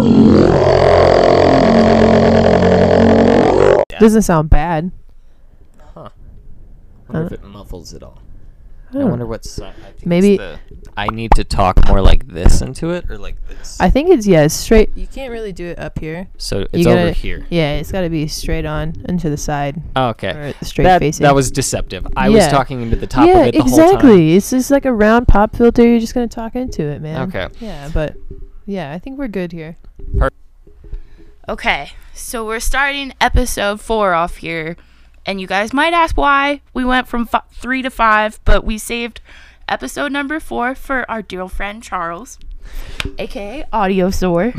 Doesn't sound bad. Huh. I wonder if it muffles it all. I Oh. wonder what side. I think Maybe- I need to talk more like this into it, or like this. I think it's straight. You can't really do it up here. So it's over here. Yeah, it's got to be straight on and to the side. Oh, okay. Or straight That facing. was deceptive. I was Yeah. talking talking into the top of it the whole time. exactly. It's just like a round pop filter. You're just gonna talk into it, man. Okay. Yeah, but yeah, I think we're good here. Okay, so we're starting episode 4 off here, and you guys might ask why we went from 3 to 5, but we saved episode number 4 for our dear friend Charles, aka Audiosaur.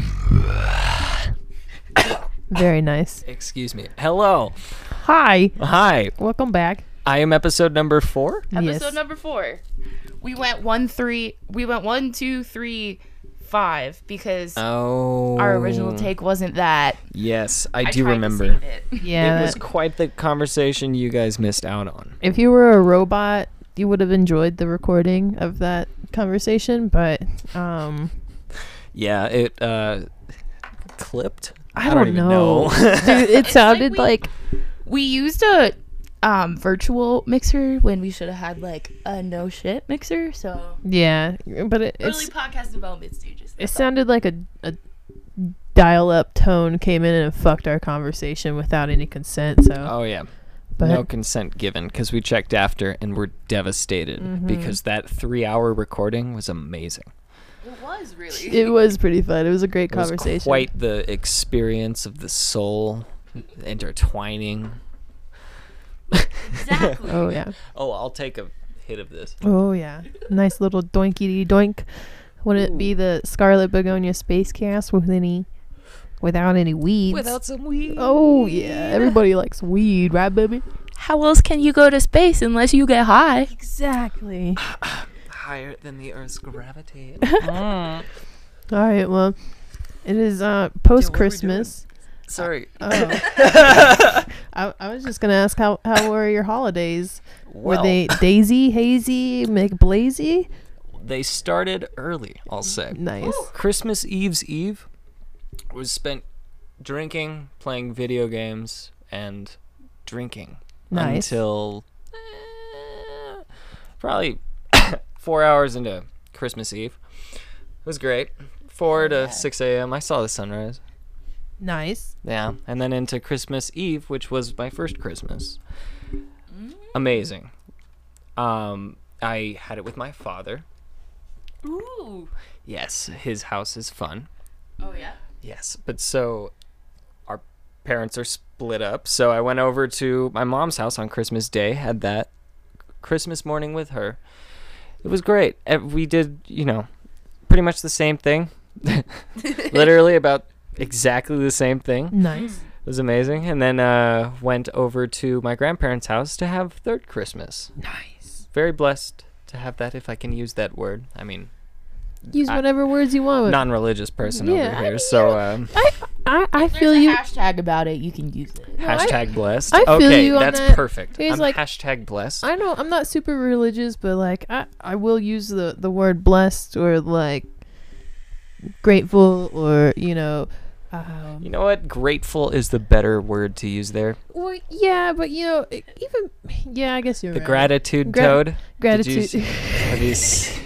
Very nice. Excuse me. Hello. Hi. Hi. Welcome back. I am episode number 4. Yes. Episode number 4. We went 1, 2, 3, 5 because Oh. our original take wasn't that. Yes, I I do tried to remember. save it. Yeah. It was quite the conversation you guys missed out on. If you were a robot, you would have enjoyed the recording of that conversation, but Yeah, it clipped. I don't even know. Dude, it It's sounded like like we used a virtual mixer when we should have had like a no shit mixer. So yeah, but early it's podcast development stages. it sounded like a dial-up tone came in and fucked our conversation without any consent. So, Oh yeah. but No consent given, because we checked after and were devastated Mhm. because that 3-hour recording was amazing. It was really. it was pretty fun. It was a great It was conversation. quite the experience of the soul intertwining. Exactly. Oh yeah. Oh, I'll take a hit of this. Oh yeah. Nice little doinkity doink. Wouldn't it be the Scarlet Begonia Space Cast without any weeds? Without some weed. Oh yeah. Everybody likes weed, right, baby? How else can you go to space unless you get high? Exactly. Higher than the Earth's gravity. All right. Well, it is post Christmas. Sorry. Oh. I was just gonna ask how were your holidays? Were Well, they daisy, hazy, McBlazy? they started early, I'll say. Nice. Christmas Eve's Eve was spent drinking, playing video games, and drinking. Nice. Until probably 4 hours into Christmas Eve. It was great. 4 to 6 a.m. I saw the sunrise. Nice. Yeah. And then into Christmas Eve, which was my first Christmas. Amazing. I had it with my father. Ooh. Yes, his house is fun. Oh yeah. Yes, but so our parents are split up. So I went over to my mom's house on Christmas Day, had that Christmas morning with her. It was great. We did, pretty much the same thing. Literally about exactly the same thing. Nice. It was amazing. And then went over to my grandparents' house to have third Christmas. Nice. Very blessed to have that, if I can use that word. I mean, Use whatever words you want. non-religious person Yeah, over I here. mean, So I feel There's a you. hashtag about it. You can use it. hashtag blessed. I feel Okay, you on that's that. perfect. He's I'm like- hashtag blessed. I know I'm not super religious, but like I will use the word blessed or like grateful or You know what? Grateful is the better word to use there. well, yeah, but I guess you're The right. gratitude toad. Did Gratitude. you have you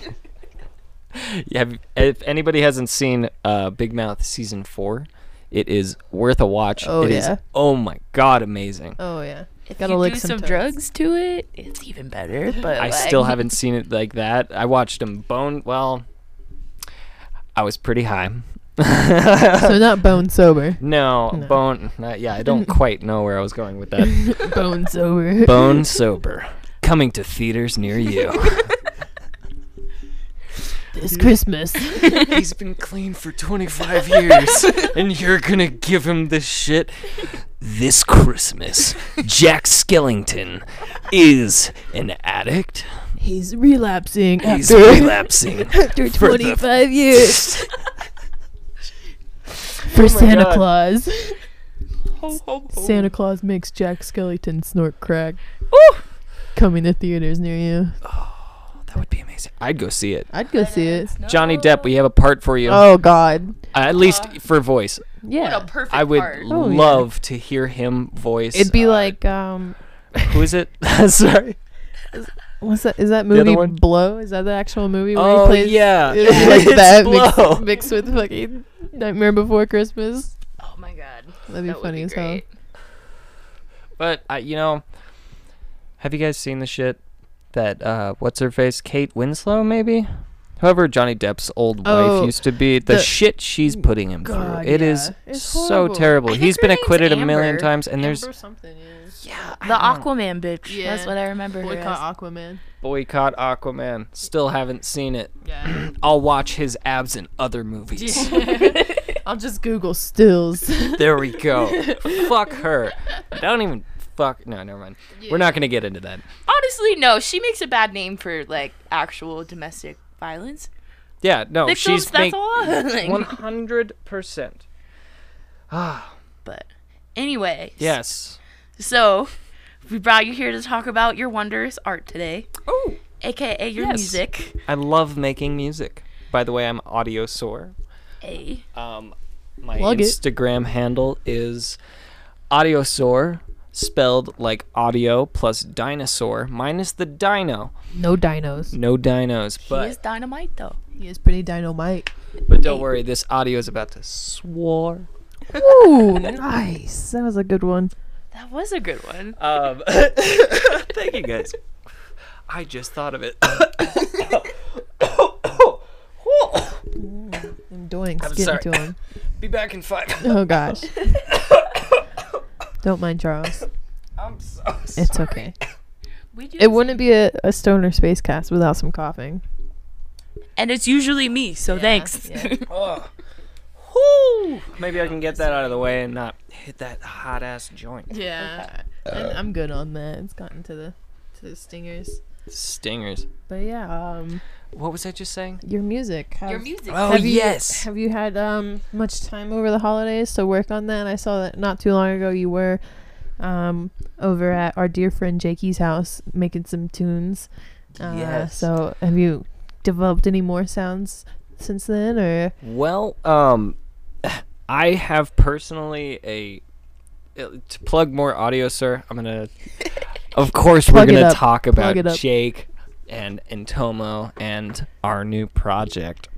if anybody hasn't seen Big Mouth season 4, it is worth a watch. Oh, It is, yeah. oh my god, amazing. Oh yeah. If Gotta you lick do some some toads. drugs to it, it's even better. But I still haven't seen it like that. I watched him I was pretty high. So not bone sober. No, No. bone. I don't quite know where I was going with that. Bone sober. Bone sober, coming to theaters near you. This Christmas. He's been clean for 25 years, and you're gonna give him this shit? This Christmas, Jack Skellington is an addict. He's relapsing He's after relapsing. after for the- 25 years for Oh my Santa God. Claus. Ho, ho, ho. Santa Claus makes Jack Skellington snort crack. Coming to theaters near you. That would be amazing. I'd go see it. I'd go see it. Johnny Depp, we have a part for you. Oh God. At least for voice. Yeah. What a perfect I would part. Oh, yeah. love to hear him voice. It'd be like Who is it? Sorry. what's that? Is that The other movie one? Blow? Is that the actual movie where Oh, he plays? yeah. It'd be like It's that Blow. mixed with fucking Nightmare Before Christmas. Oh my god. That'd be That would funny be as hell. great. But have you guys seen the shit that what's her face? Kate Winslow, maybe? Whoever Johnny Depp's old Oh, wife used to be, the the- shit she's putting him God, through. It yeah. is It's so horrible. terrible. I think He's her been name's acquitted a million Amber. times, and there's Amber something, yeah. yeah, I The don't know. Aquaman bitch. Yeah. That's what I remember her Boycott as. Aquaman. Boycott Aquaman. Still haven't seen it. Yeah. I'll watch his abs in other movies. I'll just Google stills. There we go. Fuck her. Don't even fuck. No, never mind. We're not gonna get into that. Honestly, no. She makes a bad name for like actual domestic violence. Yeah, no, Victims, she's that's all. Like, 100%. Ah, but anyway. yes. So we brought you here to talk about your wondrous art today, Oh, aka your Yes. music. I love making music. By the way, I'm Audio Soar. A. My Plug it. Instagram handle is Audio Soar, spelled like audio plus dinosaur minus the dino. No dinos. No dinos, He but is dynamite though. He is pretty dynamite. don't worry, this audio is about to soar. Ooh, nice. That was a good one. That was a good one. Thank you guys. I just thought of it. I'm doinks I'm getting sorry. to him. Be back in 5. Oh gosh. Don't mind Charles. I'm so It's sorry. okay. We do It wouldn't be a stoner space cast without some coughing. and it's usually me, so thanks. yeah. Oh. Whew. Maybe I can get that out of the way and not hit that hot ass joint. Yeah. And I'm good on that. It's gotten to the stingers. Stingers. But yeah, What was I just saying? your music. Your music. Oh, Have you- yes. Have you had much time over the holidays to work on that? I saw that not too long ago you were over at our dear friend Jakey's house making some tunes. Yes. So have you developed any more sounds since then, or? Well, I have personally to plug more audio, sir. I'm gonna, of course, we're Plug it gonna up. talk Plug about it up. Jake and Tomo and our new project.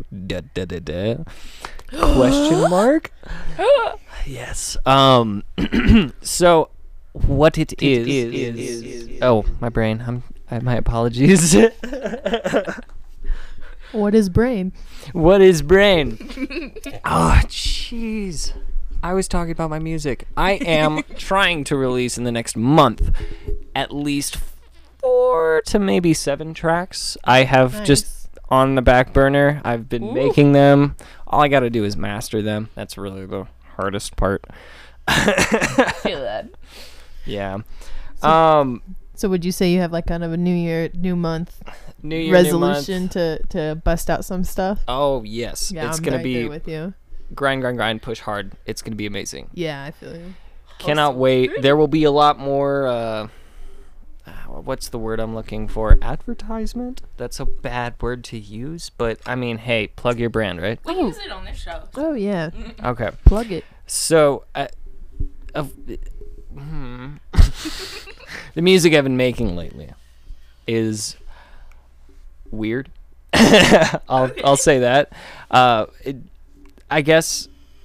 Question mark? Yes. So what it is. Oh, my brain. My apologies. What is brain? What is brain? Oh, jeez. I was talking about my music. I am trying to release in the next month at least 4 to maybe 7 tracks. I have just on the back burner. I've been making them. All I got to do is master them. That's really the hardest part. Feel that. Yeah. So would you say you have like kind of a new year, new month New Year, resolution New month. to bust out some stuff? Oh, yes. Yeah, It's I'm going to right be there with you. grind, push hard. It's going to be amazing. Yeah, I feel you. Cannot wait. There will be a lot more what's the word I'm looking for? Advertisement? That's a bad word to use, but I mean, hey, plug your brand, right? We use it on this show. Oh yeah, Okay. plug it. So the music I've been making lately is weird. I'll say that. I guess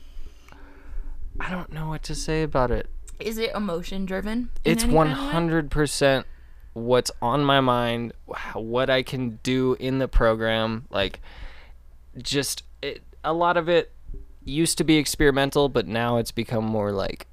I don't know what to say about it. Is it emotion driven? It's 100% what's on my mind, what I can do in the program. Like, just a lot of it used to be experimental, but now it's become more like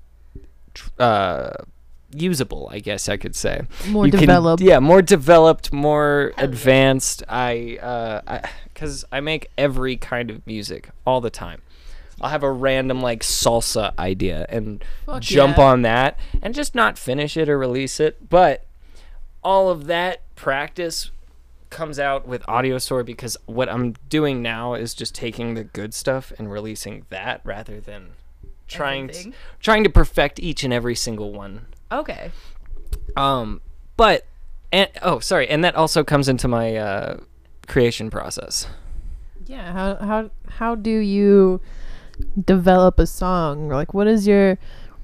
usable, I guess I could say. More You can- developed. yeah, more developed, more advanced. Because I make every kind of music all the time. I'll have a random like salsa idea and Fuck jump yeah. on that and just not finish it or release it. But all of that practice comes out with AudioStore because what I'm doing now is just taking the good stuff and releasing that rather than trying to perfect each and every single one. Okay. And that also comes into my creation process. Yeah, how do you develop a song? Like, what is your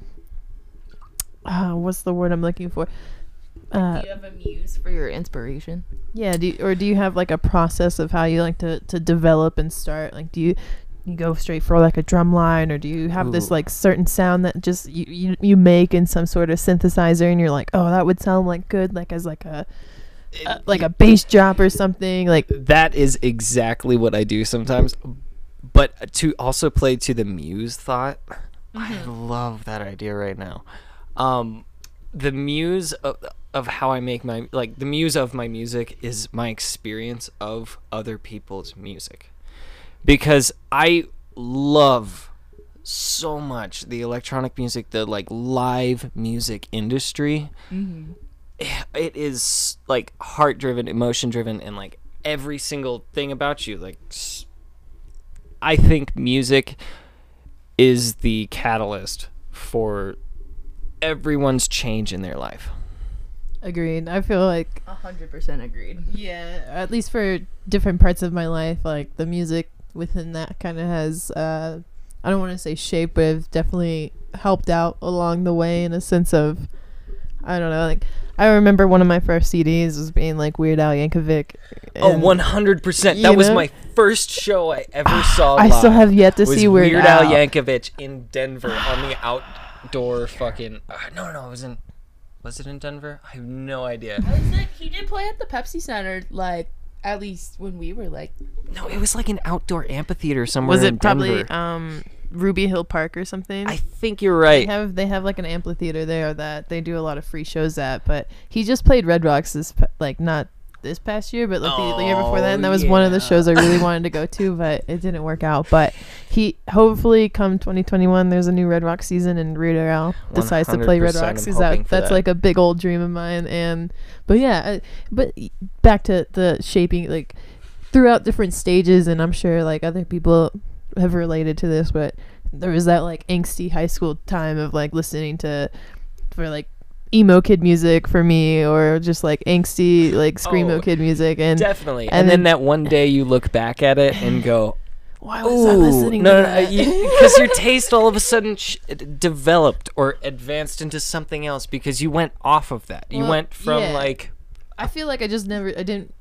what's the word I'm looking for? Do you have a muse for your inspiration? Yeah, do you have like a process of how you like to develop and start? Like, do you go straight for like a drum line, or do you have this Ooh. like certain sound that just you make in some sort of synthesizer, and you're like, oh, that would sound like good, like as like a bass drop or something? Like, That is exactly what I do sometimes. But to also play to the muse thought, I love that idea right now. The muse of how I make my, like, the muse of my music is my experience of other people's music. Because I love so much the electronic music, the like live music industry. It is like heart driven, emotion driven, and like every single thing about you. Like, I think music is the catalyst for everyone's change in their life. agreed. I feel like 100% agreed. yeah, at least for different parts of my life, like the music within that kind of has I don't want to say shape, but it's definitely helped out along the way in a sense of, I don't know, like I remember one of my first CDs was being like Weird Al Yankovic. Oh, and 100%. you That was know? my first show I ever saw I live. still have yet to was see Weird Al Al. Yankovic in Denver on the outdoor fucking no, it was it in Denver? I have no idea. He did play at the Pepsi Center, like, at least when we were like. No, it was like an outdoor amphitheater somewhere Was in it probably Denver. Ruby Hill Park or something? I think you're right. They have like an amphitheater there that they do a lot of free shows at, but he just played Red Rocks not this past year, but like the year before that, and that was one of the shows I really wanted to go to, but it didn't work out. But he hopefully come 2021 there's a new Red Rock season and Weird Al decides to play Red 100% Rocks, I'm because hoping for that's that. like a big old dream of mine. And but yeah, but back to the shaping, like throughout different stages, and I'm sure like other people have related to this, but there was that like angsty high school time of like listening to for like emo kid music for me, or just like angsty like screamo kid music, and Definitely. and And then then- that one day you look back at it and go, why was I listening to that? because your taste all of a sudden developed or advanced into something else because you went off of that. You Well, went from yeah. like, I feel like I didn't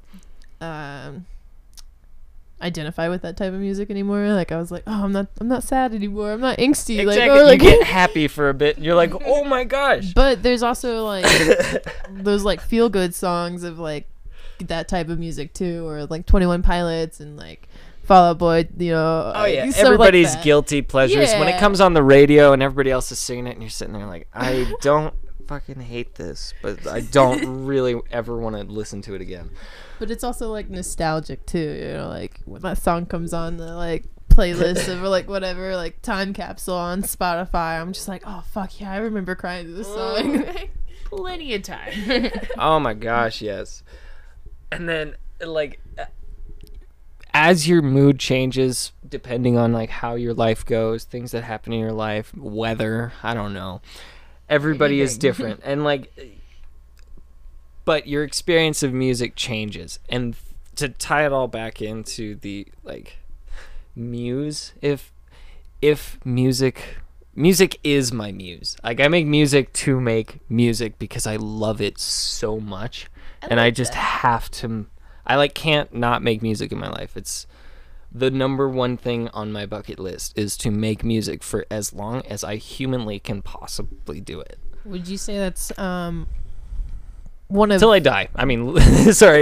identify with that type of music anymore. Like I was like, oh, I'm not sad anymore, I'm not angsty, exactly, like, or like you get happy for a bit and you're like, oh my gosh. but there's also like those like feel good songs of like that type of music too, or like 21 Pilots and like Fall Out Boy, you know. Oh yeah, stuff like everybody's that. guilty pleasures when it Yeah. comes on the radio and everybody else is singing it and you're sitting there like, I don't fucking hate this, but I don't really ever want to listen to it again. But it's also like nostalgic too, you know, like when that song comes on the like playlist of like whatever, like time capsule on Spotify, I'm just like, oh fuck yeah, I remember crying to this song. Plenty of time. Oh my gosh, yes. And then like as your mood changes depending on like how your life goes, things that happen in your life, weather, I don't know. Everybody is different. And like, but your experience of music changes. And to tie it all back into the like muse, if music is my muse. Like I make music to make music because I love it so much. And I just have to, I like can't not make music in my life. It's the number one thing on my bucket list is to make music for as long as I humanly can possibly do it. Would you say that's one of Till I die. I mean, sorry.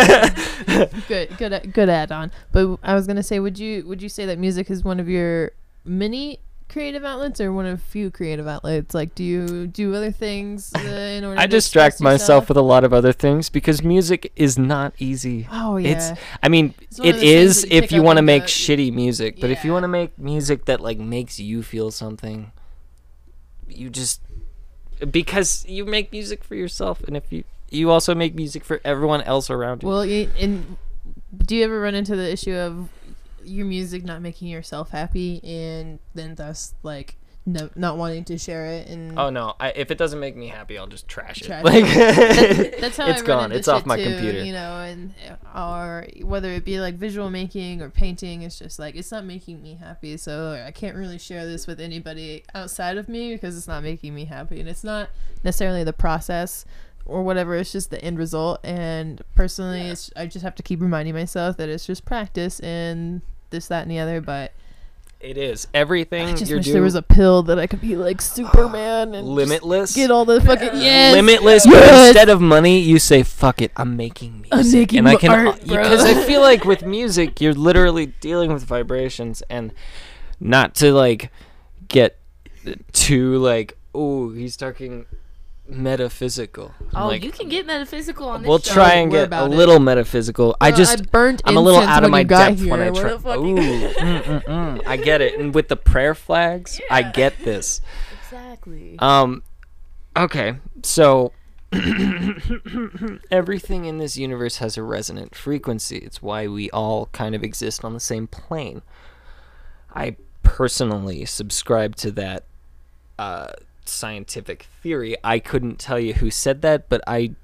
good add on? But I was gonna say, would you say that music is one of your many creative outlets, or one of few creative outlets? Like, do you do other things in order I to distract express myself yourself? with a lot of other things because music is not easy. Oh yeah. I mean, It's one of it those things is that you if pick you up want to and make go- shitty music, but if you Yeah. want to make music that like makes you feel something, you just, because you make music for yourself, and if you also make music for everyone else around you. Well, and do you ever run into the issue of your music not making yourself happy, and then thus like no, not wanting to share it. And Oh no! If it doesn't make me happy, I'll just trash it. Trash Like that's how it's I run gone. into It's off shit my too, computer. You know, and or whether it be like visual making or painting, it's just like it's not making me happy. So I can't really share this with anybody outside of me because it's not making me happy, and it's not necessarily the process or whatever. It's just the end result. And personally, I just have to keep reminding myself that it's just practice and this, that, and the other. But It is everything. I just you're wish doing there was a pill that I could be like Superman and limitless. just get all the fucking Limitless. But Yes! instead of money, you say "fuck it." I'm making music, I'm making and I can art, bro. because I feel like with music, you're literally dealing with vibrations, and not to like get too like, oh, he's talking metaphysical. Oh, like, you can get metaphysical on this we'll show. try and We're get a about it. little metaphysical. I burned I'm a little incense out of when my you got depth here. when I What try. the fuck? Ooh, I get it. And with the prayer flags, I Yeah. get this. Exactly. Okay, so everything in this universe has a resonant frequency. It's why we all kind of exist on the same plane. I personally subscribe to that scientific theory. I couldn't tell you who said that, but I'm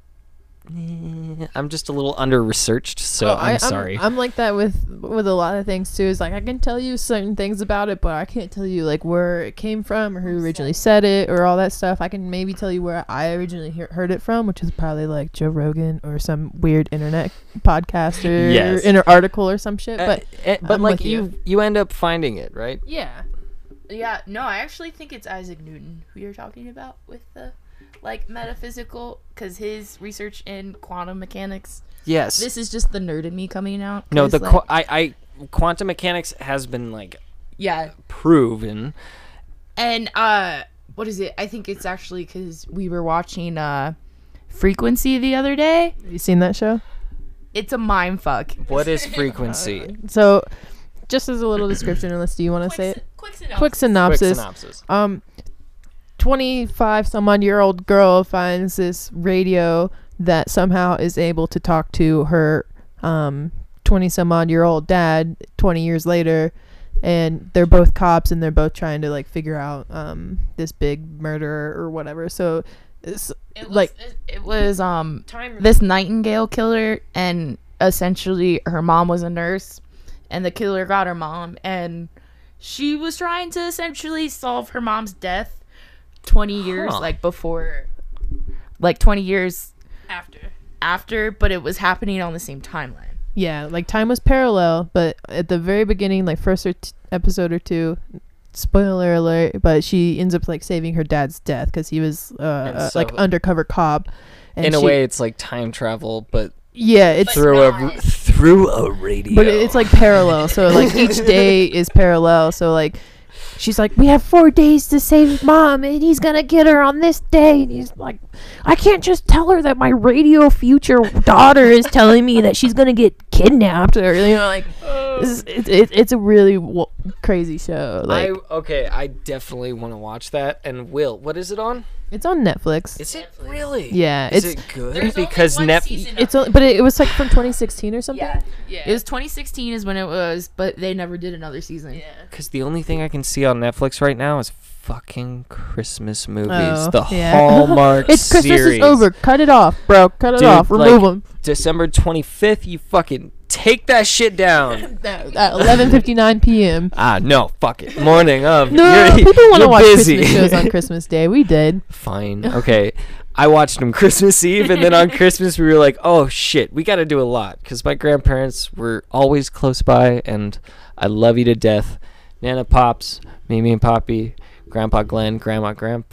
just a little under researched, so I'm sorry. I'm like that with a lot of things too. Is like I can tell you certain things about it, but I can't tell you like where it came from or who originally said it or all that stuff. I can maybe tell you where I originally heard it from, which is probably like Joe Rogan or some weird internet podcast or Yes. in an article or some shit. But but I'm like with you end up finding it, right? yeah, Yeah, no, I actually think it's Isaac Newton who you're talking about with the like metaphysical, because his research in quantum mechanics. Yes. This is just the nerd in me coming out. No, 'cause, the like, quantum mechanics has been like yeah, proven. and what is it? I think it's actually because we were watching Frequency the other day. have you seen that show? It's a mind fuck. What is frequency? So, just as a little description, unless do you want to say it? Quick synopsis. Quick synopsis. Quick synopsis. 25 some odd year old girl finds this radio that somehow is able to talk to her 20 some odd year old dad 20 years later, and they're both cops and they're both trying to like figure out this big murder or whatever. So it's It was this Nightingale killer, and essentially her mom was a nurse, and the killer got her mom, and she was trying to essentially solve her mom's death 20 years like before, like 20 years after, but it was happening on the same timeline. yeah, like time was parallel, but at the very beginning, like first episode or two, spoiler alert, but she ends up like saving her dad's death because he was And so- like undercover cop. And In a she- way, it's like time travel, but yeah, it's through not. through a radio. but it's like parallel. So like each day is parallel. So like she's like, we have 4 days to save mom, and he's gonna get her on this day. And he's like, I can't just tell her that my radio future daughter is telling me that she's gonna get kidnapped, or you know, like it's a really crazy show. Like I definitely want to watch that. And what is it on? it's on Netflix. Is it really? Yeah, Is it's it good? There's only Because one Netflix. season. it's but it was like from 2016 or something. It was 2016 is when it was, but they never did another season. Because the only thing I can see on Netflix right now is fucking Christmas movies. Oh, The yeah. Hallmark It's Christmas series. is over. Cut it off, bro. Cut it Dude, off. Remove them. December 25th, you fucking take that shit down. At 11:59 p.m. No, fuck it. Morning of. No, you're, people want to you're watch busy. Christmas shows on Christmas Day. We did. Fine. Okay. I watched them Christmas Eve, and then on Christmas we were like, oh shit, we got to do a lot because my grandparents were always close by, and I love you to death. Nana Pops, Mimi and Poppy, Grandpa Glenn, Grandma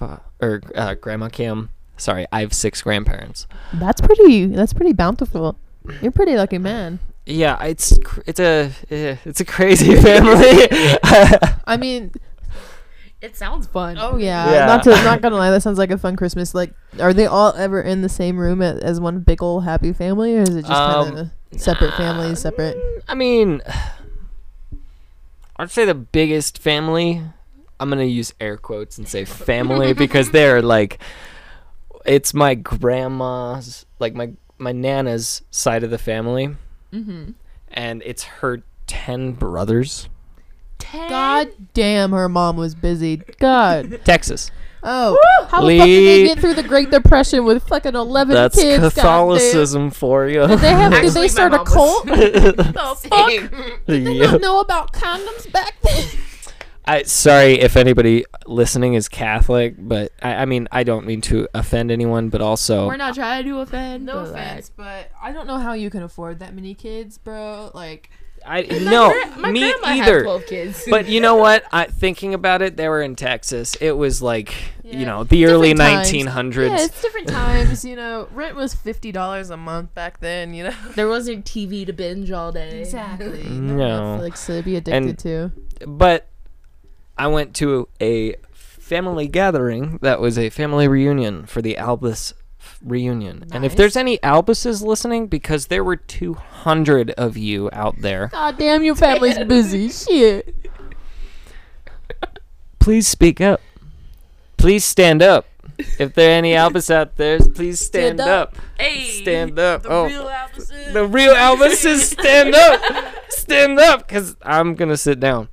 Kim. Sorry, I have 6 grandparents. That's pretty bountiful. You're a pretty lucky man. Yeah, it's a crazy family. I mean, It sounds fun. oh yeah. Yeah. Not gonna lie, that sounds like a fun Christmas. Like, are they all ever in the same room as one big old happy family, or is it just kind of separate families, separate? I mean, I'd say the biggest family. I'm gonna use air quotes and say family because they're like, it's my grandma's, like my nana's side of the family, Mm-hmm. and it's her 10 brothers. God damn, her mom was busy. God. Texas. Oh, how the fuck did they get through the Great Depression with fucking 11 That's kids? Catholicism for you. Did Actually, they start my a mom cult? The fuck? Did they not know about condoms back then? Sorry if anybody listening is Catholic, but I mean, I don't mean to offend anyone, but also We're not trying to offend. No but, offense, but I don't know how you can afford that many kids, bro. Like, My me grandma had either. 12 kids. But you know what? Thinking about it, they were in Texas. It was like, Yeah. the early Different times. 1900s. yeah, it's different times. Rent was $50 a month back then. there wasn't TV to binge all day. Exactly. No. Netflix to be addicted And- to. But I went to a family gathering that was a family reunion for the Albus reunion. And if Nice. there's any Albuses listening, because there were 200 of you out there, God damn, your family's busy. Shit. please speak up. Please stand up. If there are any Albus out there, please stand Stand up. up. Hey, Stand up. The real Albuses. The real Albuses, stand up. Stand up, because I'm going to sit down.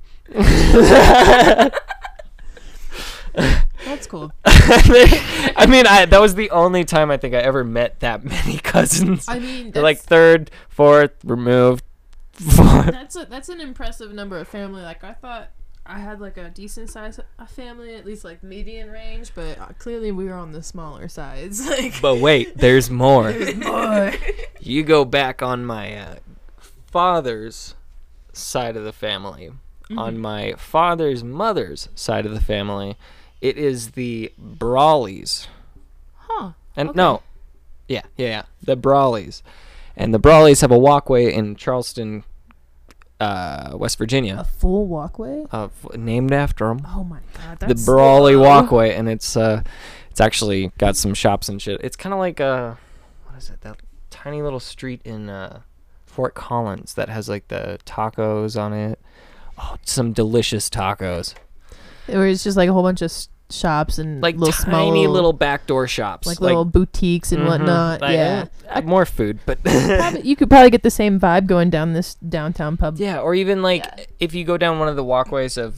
That's cool. I mean, that was the only time I think I ever met that many cousins. I mean, They're like third, fourth, removed, fourth. that's an impressive number of family. Like, I thought I had like a decent size family, at least like median range, but clearly we were on the smaller sides. Like, But wait, there's more. more. You go back on my father's side of the family. On my father's mother's side of the family, it is the Brawleys. Huh. And Okay. no, yeah, the Brawleys. And the Brawleys have a walkway in Charleston, West A Virginia, full walkway? named after them. Oh my god. The That's Brawley Walkway, and it's actually got some shops and shit. It's kind of like what is it? That tiny little street in Fort Collins that has like the tacos on it. Oh, some delicious tacos. Where it's just like a whole bunch of shops and Like little tiny small, little backdoor shops. like little boutiques and Mhm. whatnot. Like, Yeah. more food, but You could probably get the same vibe going down this downtown pub. yeah, or even like Yeah. if you go down one of the walkways of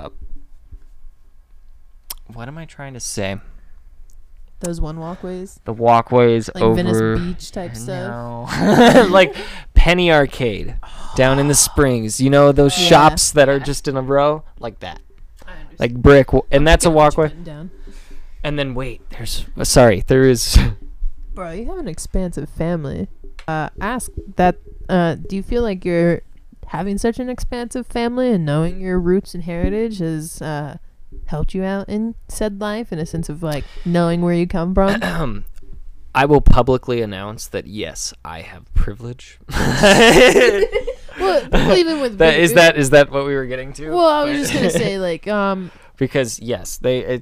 what am I trying to say? Those one walkways. The walkways Like over Venice Beach type stuff. No. Like Penny Arcade down in the Springs. You know those Yeah. shops that are just in a row like that. Like brick and that's a walkway. Down. And then wait, there is Bro, you have an expansive family. Ask that. Do you feel like you're having such an expansive family and knowing your roots and heritage has helped you out in said life in a sense of like knowing where you come from? I will publicly announce that yes, I have privilege. Well, even with Is that what we were getting to? Well, I was just gonna say like because yes,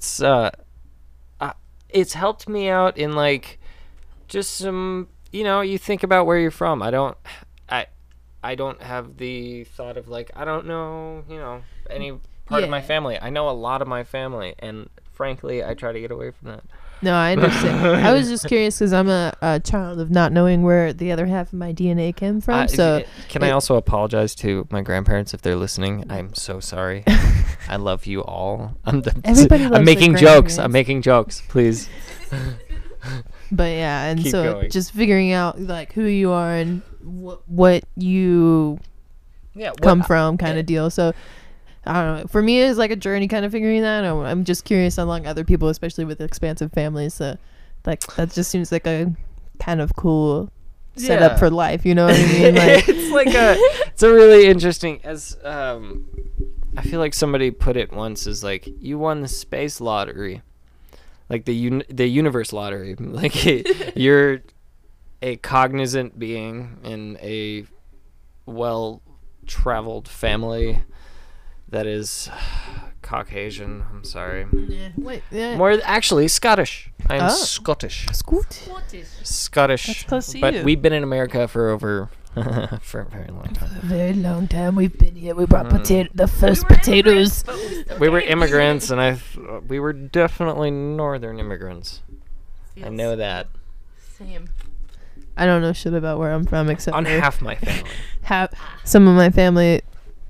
it's helped me out in like just some, you think about where you're from. I don't have the thought of like I don't know, any part of my Yeah. family. I know a lot of my family, and frankly, I try to get away from that. No, I understand. I was just curious because I'm a child of not knowing where the other half of my DNA came from. So Can I also apologize to my grandparents if they're listening? I'm so sorry. I love you all. Everybody loves I'm their making jokes. grandparents. I'm making jokes. Please. But yeah, and Keep so going. just figuring out like who you are and what you Yeah. come from kind of deal. So I don't know. For me, it's like a journey kind of figuring that. I'm just curious along other people, especially with expansive families. So like that just seems like a kind of cool setup Yeah. for life. You know what I mean? Like, it's a really interesting I feel like somebody put it once as like you won the space lottery, like the universe lottery. Like you're a cognizant being in a well-traveled family that is Caucasian. I'm sorry. wait, yeah. More actually Scottish. I am Oh. Scottish. Scoot. Scottish. That's close to but you. we've been in America for over for a very long time. A very long time we've been here. We brought Mm. the first potatoes. We were immigrants, and we were definitely northern immigrants. I know that. Same. I don't know shit about where I'm from except On for half my family. some of my family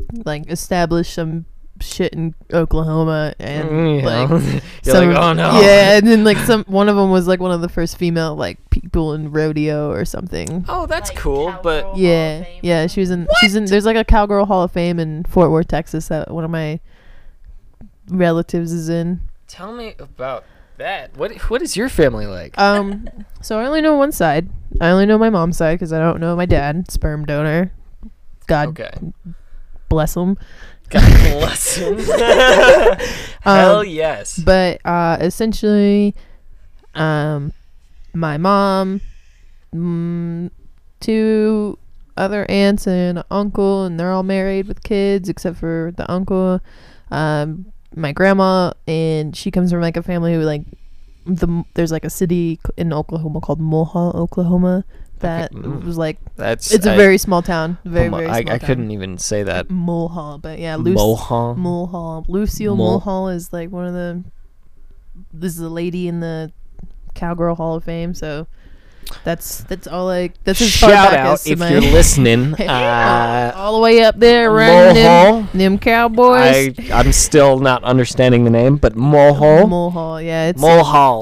like establish some shit in Oklahoma, and You know? like You're like, oh no. yeah, and then like one of them was like one of the first female like people in rodeo or something. Oh, that's Like cool, Cowgirl but Hall of Yeah, Fame. yeah, she's in. There's like a Cowgirl Hall of Fame in Fort Worth, Texas, that one of my relatives is in. tell me about that. What is your family like? So I only know one side. I only know my mom's side because I don't know my dad, sperm donor. God Okay. bless him. God bless him. Hell yes. But essentially, my mom, two other aunts and an uncle, and they're all married with kids except for the uncle. My grandma, and she comes from like a family who like there's like a city in Oklahoma called Mulhall, Oklahoma, that was like it's a very small town, very small I town. couldn't even say that. Mulhall, but yeah, Mulhall. Mulhall. Lucille Mulhall is like one of the. This is a lady in the Cowgirl Hall of Fame, so that's all like that's as far Shout back out as to if my you're listening. all the way up there around Mulhall. them Cowboys. I'm still not understanding the name, but Mulhall. Mulhall, yeah, it's Mulhall.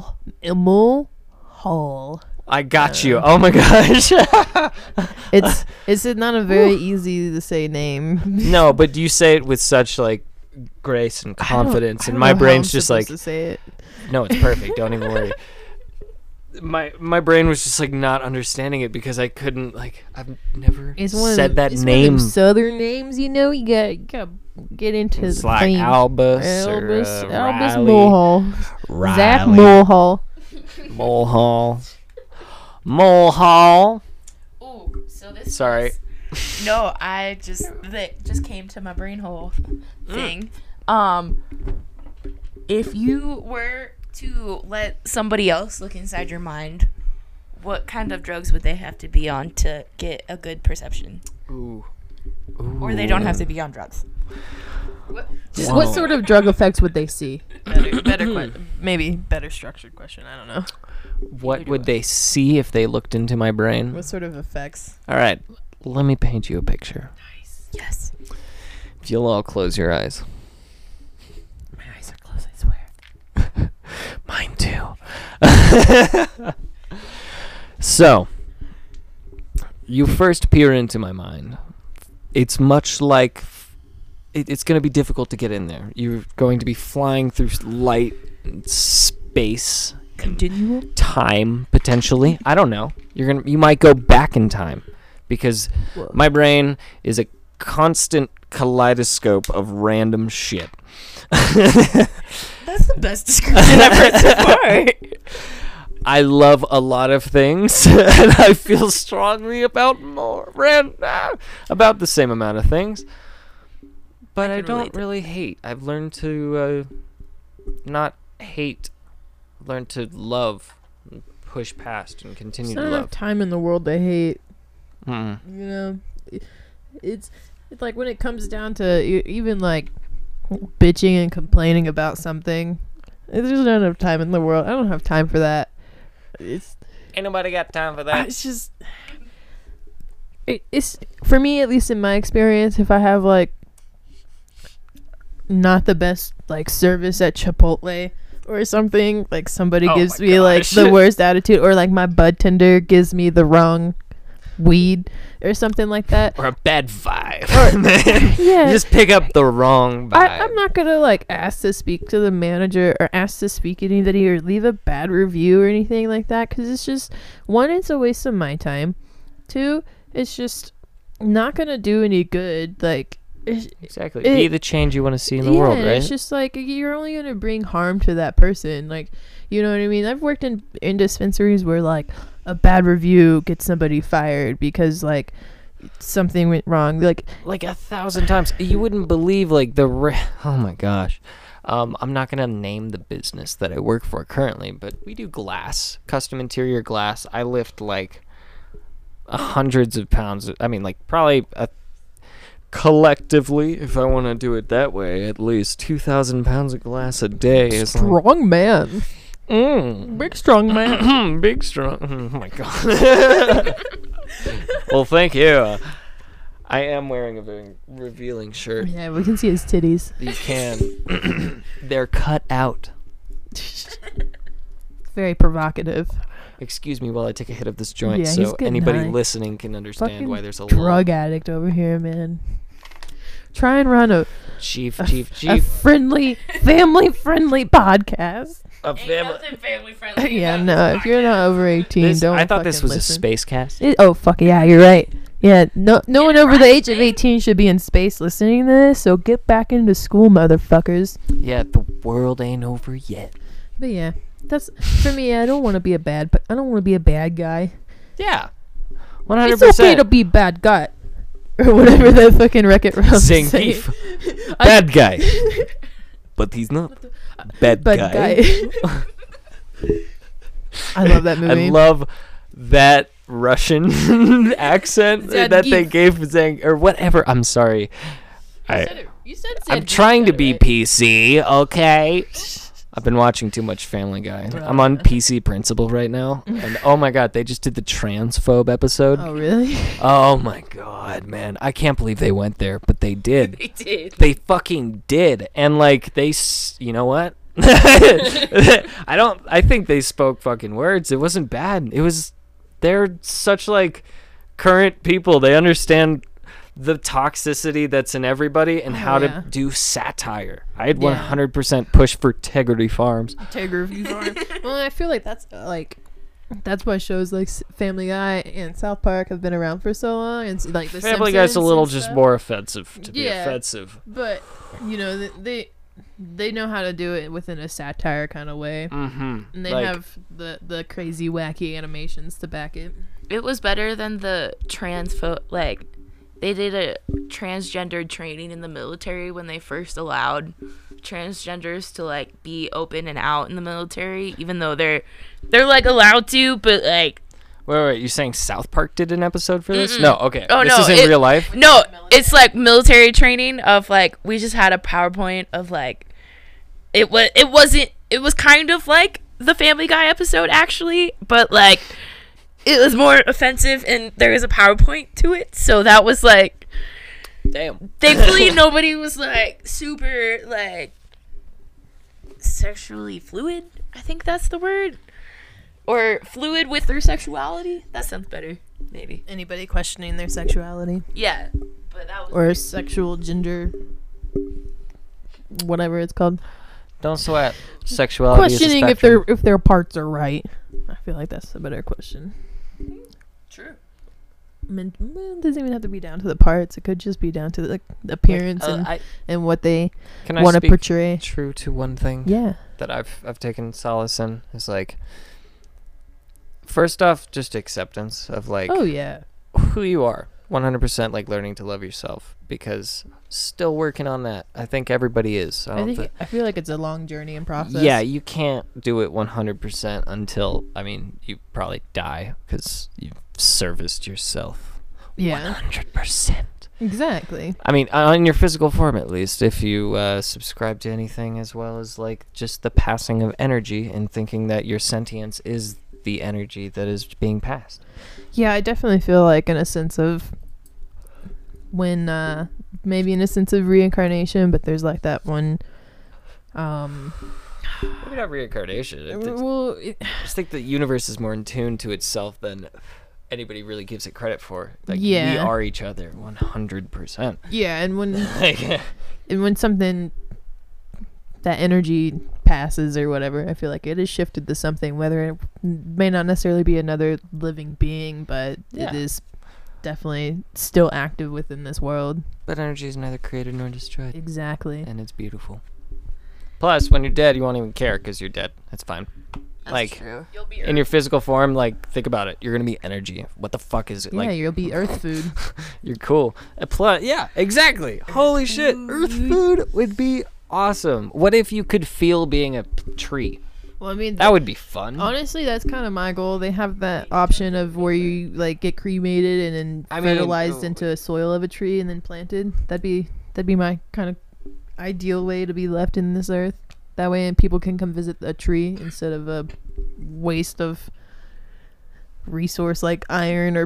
Mulhall. I got you. Oh my gosh. It's not a very easy to say name. No, but you say it with such like grace and confidence, and my brain's just like, to say it. no, it's perfect. Don't even worry. My brain was just like not understanding it because I couldn't like I've never said that it's name. One of them southern names, you know. You gotta get into It's the like fame. Albus Albus or Mulhall. Zach Riley. Mulhall. Mulhall. Mulhall. Ooh, so this. Sorry. No, that just came to my brain hole thing. If you were to let somebody else look inside your mind, what kind of drugs would they have to be on to get a good perception? Ooh. Or they don't have to be on drugs. What sort of drug effects would they see? Maybe better structured question. I don't know. What would they see if they looked into my brain? What sort of effects? All right, let me paint you a picture. Yes. If you'll all close your eyes. My eyes are closed, I swear. Mine too. So, you first peer into my mind. It's much like it's going to be difficult to get in there. You're going to be flying through light and space, Continuum? time potentially. I don't know. You might go back in time because Whoa. my brain is a constant kaleidoscope of random shit. That's the best description I've heard so far. I love a lot of things, and I feel strongly about about the same amount of things. But I can relate don't to really hate. I've learned to not hate, learn to love, and push past, and continue There's to not love. enough time in the world to hate. Mm. You know, it's like when it comes down to even like bitching and complaining about something. There's not enough time in the world. I don't have time for that. It's Ain't nobody got time for that. it's just it's for me, at least in my experience, if I have like not the best like service at Chipotle or something, like somebody Oh gives my me like gosh. the worst attitude, or like my bud tender gives me the wrong weed or something like that. Or a bad vibe. Yeah. You just pick up the wrong vibe. I'm not gonna like ask to speak to the manager or ask to speak to anybody or leave a bad review or anything like that, because it's just, one, it's a waste of my time. Two, it's just not gonna do any good. Like Exactly. Be the change you want to see in the world, right? It's just like you're only gonna bring harm to that person. Like, you know what I mean? I've worked in dispensaries where like a bad review gets somebody fired because like something went wrong. Like 1,000 times. You wouldn't believe like oh my gosh. I'm not gonna name the business that I work for currently, but we do glass, custom interior glass. I lift like hundreds of pounds. I mean, like probably collectively, if I want to do it that way, at least 2,000 pounds of glass a day is like, strong man. Big strong man. big strong. Oh my god. Well, thank you. I am wearing a very revealing shirt. Yeah, we can see his titties. You can. They're cut out. Very provocative. Excuse me while I take a hit of this joint, Yeah, he's so getting anybody high. listening can understand Fucking why there's a drug addict over here, man. Try and run a Chief. friendly, family-friendly podcast. A family. family friendly. Yeah, no, if you're not over 18, don't. I thought this fucking was listen. a space cast. Oh fuck yeah, you're right. Yeah, no one over the age of 18 should be in space listening to this. So get back into school, motherfuckers. Yeah, the world ain't over yet. But yeah, that's for me. I don't want to be a bad, but I don't want to be a bad guy. Yeah, 100%. It's okay to be bad guy, or whatever that fucking Wreck-It Ralph Sing say. beef. Bad guy. But he's not. Bad guy. I love that movie. I love that Russian accent that they Zangief. gave Zang or whatever. I'm sorry. You said I'm trying to be PC, okay? I've been watching too much Family Guy. I'm on PC Principle right now, and oh my god, they just did the transphobe episode. Oh really? Oh my god, man. I can't believe they went there, but they did. They did. They fucking did. And like you know what? I think they spoke fucking words. It wasn't bad. They're such like current people. They understand the toxicity that's in everybody and how yeah. to do satire. I'd Yeah. 100% push for Integrity Farms. Well, I feel like that's why shows like Family Guy and South Park have been around for so long, and like the Family Guy's a Simpsons little and just stuff. more offensive to be Yeah. offensive. But you know they know how to do it within a satire kind of way, Mm-hmm. and they have the crazy wacky animations to back it. It was better than the like they did a transgendered training in the military when they first allowed transgenders to like be open and out in the military, even though they're like allowed to, but like Wait, you saying South Park did an episode for this? No, okay. Oh, this no, is in real life? no, it's like military training of like we just had a PowerPoint of like it was kind of like the Family Guy episode actually, but like it was more offensive and there is a PowerPoint to it, so that was like Damn. thankfully nobody was like super like sexually fluid, I think that's the word, or fluid with their sexuality. That sounds better, maybe. Anybody questioning their sexuality Yeah, but that was or sexual gender, whatever it's called, Don't sweat. Sexuality questioning is a if spectrum. their parts are right. I feel like that's a better question. true. I mean, it doesn't even have to be down to the parts. It could just be down to the appearance and what they Can I want to speak portray. true to one thing Yeah. that I've taken solace in is like, first off, just acceptance of like Oh yeah. who you are. 100% like learning to love yourself, because still working on that. I think everybody is. I feel like it's a long journey and process. Yeah, you can't do it 100% until, I mean, you probably die because you've serviced yourself Yeah. 100%. Exactly. I mean, on your physical form at least, if you subscribe to anything, as well as like just the passing of energy and thinking that your sentience is the energy that is being passed. Yeah, I definitely feel like in a sense of when maybe in a sense of reincarnation, but there's like that one Maybe not reincarnation. well I just think the universe is more in tune to itself than anybody really gives it credit for. Like, we Yeah. are each other 100%. yeah, and when Like, and when something that energy passes or whatever, I feel like it has shifted to something, whether it may not necessarily be another living being, but Yeah. it is definitely still active within this world. but energy is neither created nor destroyed, Exactly. and it's beautiful. Plus, when you're dead, you won't even care because you're dead. That's fine. That's Like, true. You'll be in your physical form, like, think about it. You're gonna be energy. What the fuck is it? Yeah, Like, you'll be earth food. you're cool. Yeah, exactly. Holy shit, earth food would be awesome. What if you could feel being a tree? Well, I mean, That would be fun. honestly, that's kind of my goal. They have that option of where you like get cremated and then I mean, fertilized into a soil of a tree and then planted. That'd be my kind of ideal way to be left in this earth. That way, and people can come visit a tree instead of a waste of resource like iron or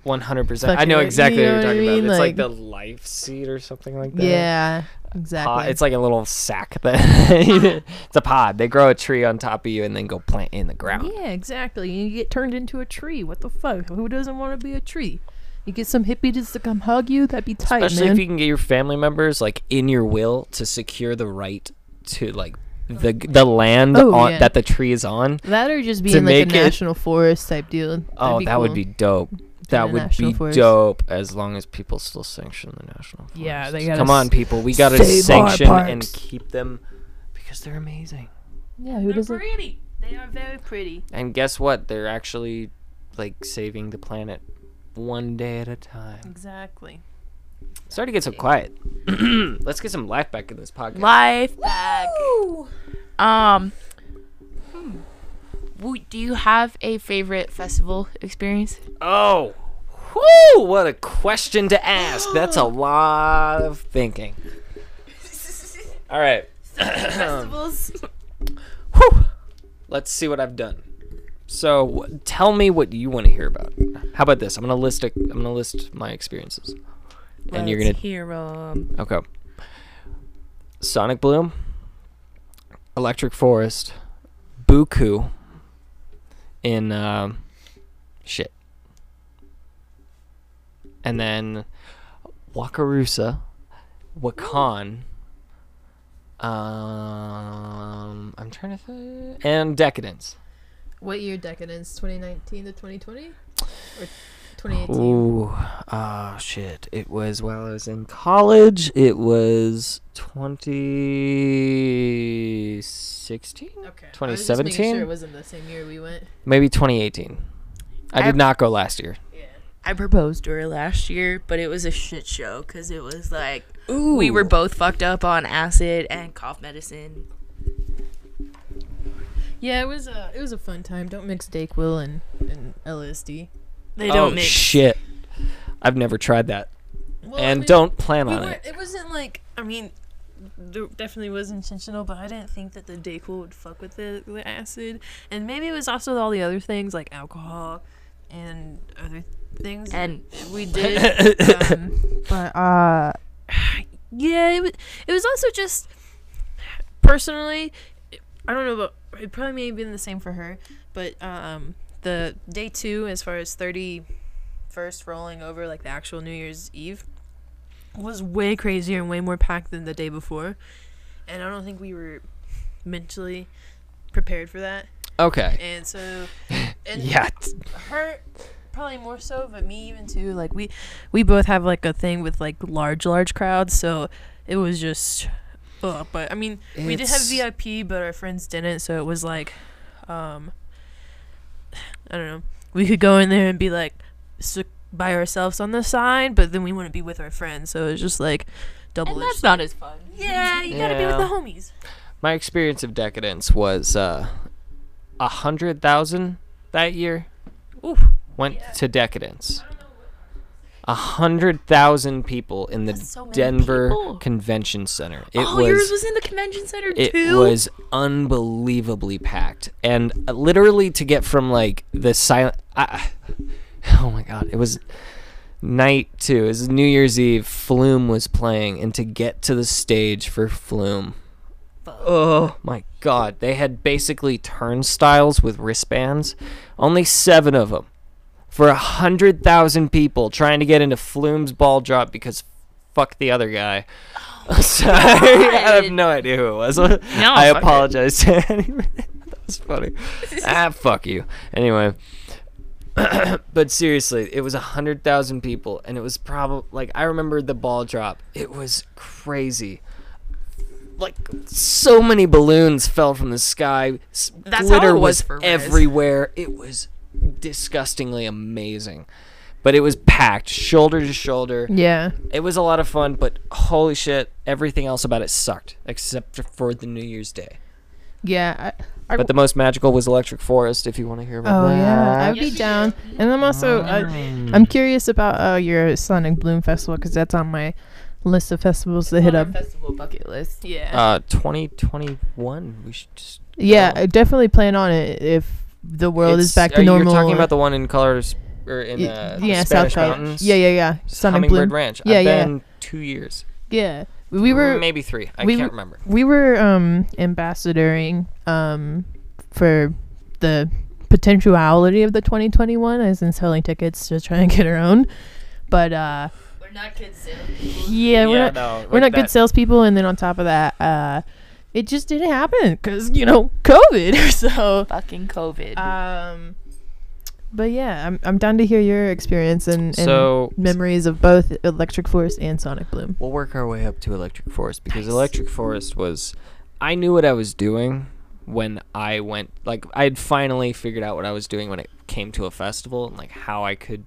100%. I know Fucking- exactly you what know you're talking what I about. mean? It's like Like- the life seat or something like that. Yeah, exactly. It's like a little sack thing. It's a pod. They grow a tree on top of you and then go plant in the ground. Yeah, exactly. You get turned into a tree. What the fuck? Who doesn't want to be a tree? You get some hippies to come hug you. That'd be tight, Especially man. if you can get your family members like in your will to secure the right to like the land Oh, on yeah. that the tree is on. That or just being like a make it- national forest type deal. That'd Oh, be that would cool. be dope. That a would national be forest. dope as long as people still sanction the national forest. Yeah, they gotta Come on, people. We gotta save our sanction and parks. keep them because they're amazing. Yeah, who They're doesn't? pretty. They are very pretty. And guess what? They're actually like saving the planet one day at a time. Exactly. Sorry to get so quiet. Let's get some life back in this podcast. Life back. Do you have a favorite festival experience? Oh, whoo! What a question to ask. That's a lot of thinking. All right. Festivals. Whew. Let's see what I've done. So, tell me what you want to hear about. How about this? I'm gonna list my experiences, and you're gonna hear okay. Sonic Bloom, Electric Forest, Buku. In shit, and then Wakarusa, Wakan. I'm trying to think, and Decadence. What year Decadence? 2019 to 2020? Or 2018? Ooh, shit. It was while I was in college. It was 2016? Okay. 2017? I was just making sure it wasn't the same year we went. Maybe 2018. I did not go last year. Yeah. I proposed to her last year, but it was a shit show because it was like Ooh. we were both fucked up on acid and cough medicine. Yeah, it was a fun time. Don't mix Dayquil and LSD. They Oh, don't mix. shit. I've never tried that. Well, And don't plan on we it. It wasn't like, I mean, there definitely was intentional, but I didn't think that the Dayquil would fuck with the acid. And maybe it was also all the other things like alcohol and other things. And we did. But yeah, it was also just personally, I don't know, but it probably may have been the same for her. But the day 2, as far as 31st rolling over, like the actual New Year's Eve, was way crazier and way more packed than the day before. And I don't think we were mentally prepared for that. Okay. And so, and Yeah. her probably more so, but me even too. Like we both have like a thing with like large crowds, so it was just. But I mean, we did have It's- VIP, but our friends didn't, so it was like, I don't know. We could go in there and be like by ourselves on the side, but then we wouldn't be with our friends, so it was just like double. And that's not as fun. Yeah, you gotta be with Yeah. the homies. My experience of Decadence was 100,000 that year. Ooh. Went to Decadence. 100,000 people in the That's so many Denver people. Convention Center. Yours was in the convention center It too. was unbelievably packed, and literally to get from like the silent. Oh my god! It was night 2. It was New Year's Eve. Flume was playing, and to get to the stage for Flume. Oh my god! They had basically turnstiles with wristbands. Only 7 of them. For 100,000 people trying to get into Flume's ball drop because fuck the other guy. Sorry, I have no idea who it was. I fuck it. apologize to anyone. That was funny. Fuck you. Anyway, but seriously, it was 100,000 people, and it was probably like I remember the ball drop. It was crazy. Like so many balloons fell from the sky. That's Glitter how it was for Rez. everywhere. It was disgustingly amazing, but it was packed shoulder to shoulder. Yeah. It was a lot of fun, but holy shit, everything else about it sucked except for the New Year's Day. Yeah. But the most magical was Electric Forest. If you want to hear about Oh that. yeah, I'd be down. And I'm also I'm curious about your Sonic Bloom Festival because that's on my list of festivals to hit up. Festival bucket list. Yeah. 2021. We should just Yeah, go. I definitely plan on it if the world is back to normal. You're talking about the one in Colorado or in South Spanish Colorado. Mountains. Yeah. Sonic Hummingbird Bloom. Ranch. Yeah, I've yeah. been 2 years. Yeah. We were maybe 3. I we can't were- remember. We were ambassadoring for the potentiality of the 2021, as in selling tickets to try and get our own. But We're not good salespeople. yeah, we're not no, we're not good salespeople, and then on top of that, it just didn't happen because COVID. So Fucking COVID. but yeah, I'm down to hear your experience and So memories of both Electric Forest and Sonic Bloom. we'll work our way up to Electric Forest because Nice. Electric Forest was, I knew what I was doing when I went, like I had finally figured out what I was doing when it came to a festival and like how I could,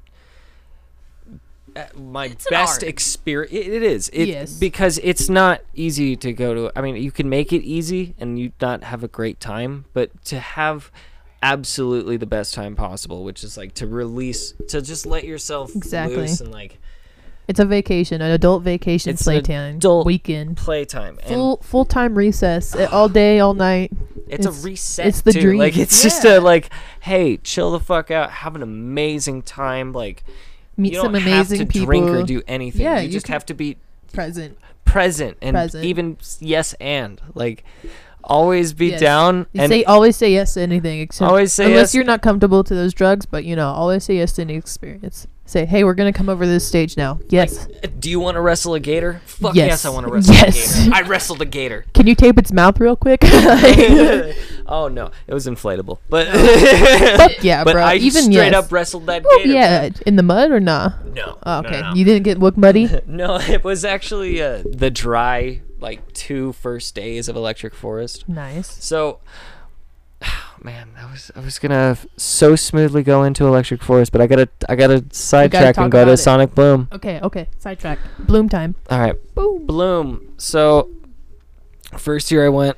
my It's an best art. experience. It is. Yes. Because it's not easy to go to, I mean, you can make it easy and you not have a great time, but to have absolutely the best time possible, which is like to just let yourself Exactly. loose and like It's a vacation, an adult vacation, It's an playtime adult weekend, playtime. And full time recess, all day, all night. it's a it's- reset it's the too. dream. Like it's just Yeah. a like, hey, chill the fuck out, have an amazing time. Like Meet you some don't amazing have to people. drink or do anything. Yeah, you you just can- have to be present. present and Present. even yes and like always be Yes. down You and always say yes to anything, except Always say unless yes. you're not comfortable to those drugs. But always say yes to any experience. Say, hey, we're gonna come over to this stage now. Yes. do you want to wrestle a gator? Fuck Yes. yes, I want to wrestle Yes. a gator. I wrestled a gator. Can you tape its mouth real quick? Oh no, it was inflatable. But Fuck yeah, but bro. I Even straight yes. up wrestled that Oh, gator. yeah, in the mud or nah? No. Oh, no, okay. no. You didn't get look muddy. No, it was actually the dry, like 2 first days of Electric Forest. Nice. So, man, I was gonna so smoothly go into Electric Forest, but I gotta sidetrack talk and go about to it. Sonic Bloom. Okay. Sidetrack. Bloom time. All right, Boom. Bloom. So, first year I went,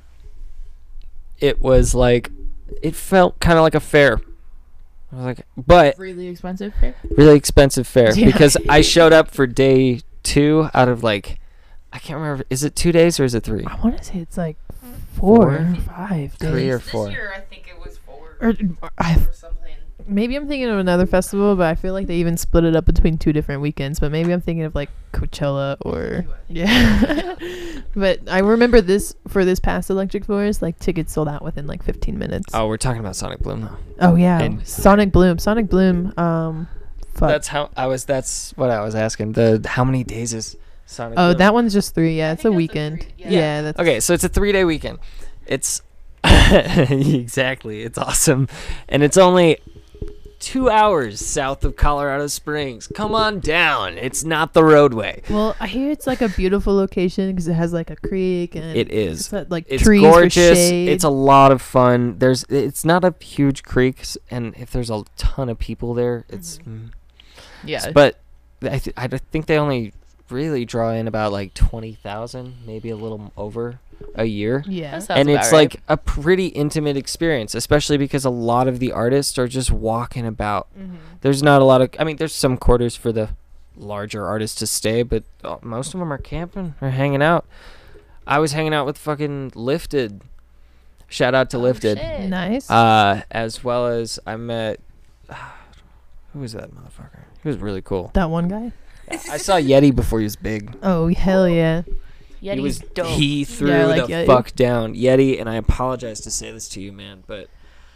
it was like, it felt kind of like a fair. I was like, but Really expensive. really expensive fare Yeah. because I showed up for day 2 out of like, I can't remember. Is it 2 days or is it 3? I want to say it's like 4 4? or 5 days. 3 or This 4. year, I think it was 4 Or I, or something. maybe I'm thinking of another festival, but I feel like they even split it up between 2 different weekends. But maybe I'm thinking of like Coachella or yeah. But I remember for this past Electric Forest, like tickets sold out within like 15 minutes. Oh, we're talking about Sonic Bloom though. Oh yeah, And- Sonic Bloom. Fuck. That's what I was asking. How many days is Sonic Oh, Bloom? that one's just 3. Yeah, I it's a think that's a weekend. 3, Yeah. yeah. That's Okay, so it's a 3-day weekend. It's exactly. It's awesome, and it's only 2 hours south of Colorado Springs. Come on down. It's not the roadway. Well, I hear it's like a beautiful location because it has like a creek and It is. it's got, like It's trees for gorgeous. shade. It's a lot of fun. It's not a huge creek, and if there's a ton of people there, it's. yeah. But I think they only really draw in about like 20,000, maybe a little over a year. Yeah. That sounds And about it's right. like a pretty intimate experience, especially because a lot of the artists are just walking about. Mm-hmm. There's not a lot of, I mean, there's some quarters for the larger artists to stay, but most of them are camping or hanging out. I was hanging out with fucking Lifted. Shout out to Lifted. shit. Nice. As well as I met, who was that motherfucker? He was really cool. That one guy. I saw Yeti before he was big. Oh hell yeah. Yeti's He was dope. he threw Yeah, I like the Yeti. fuck down. Yeti, and I apologize to say this to you, man, but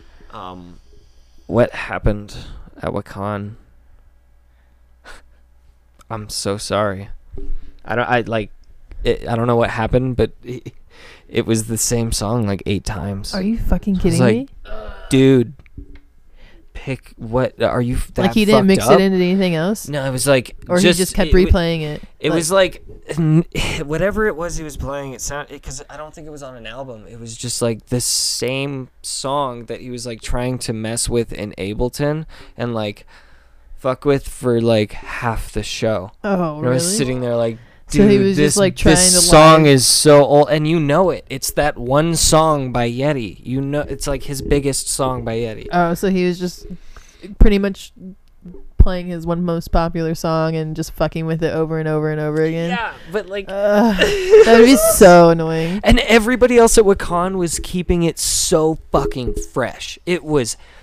what happened at Wakan? I'm so sorry. I don't know what happened, but it was the same song like 8 times. Are you fucking was kidding like, me? Dude, pick what are you that Like he didn't fucked mix up? it into anything else? No, it was like Or he just kept replaying it? It was like whatever it was he was playing. It sounded because I don't think it was on an album. It was just like the same song that he was like trying to mess with in Ableton and like fuck with for like half the show. Oh And I really? was sitting there like, So dude, he was this, just, like, trying this to song live- is so old, and you know it. It's that one song by Yeti. You know, it's like his biggest song by Yeti. Oh, so he was just pretty much playing his one most popular song and just fucking with it over and over and over again. Yeah, but like. That would be so annoying. And everybody else at Wakan was keeping it so fucking fresh. It was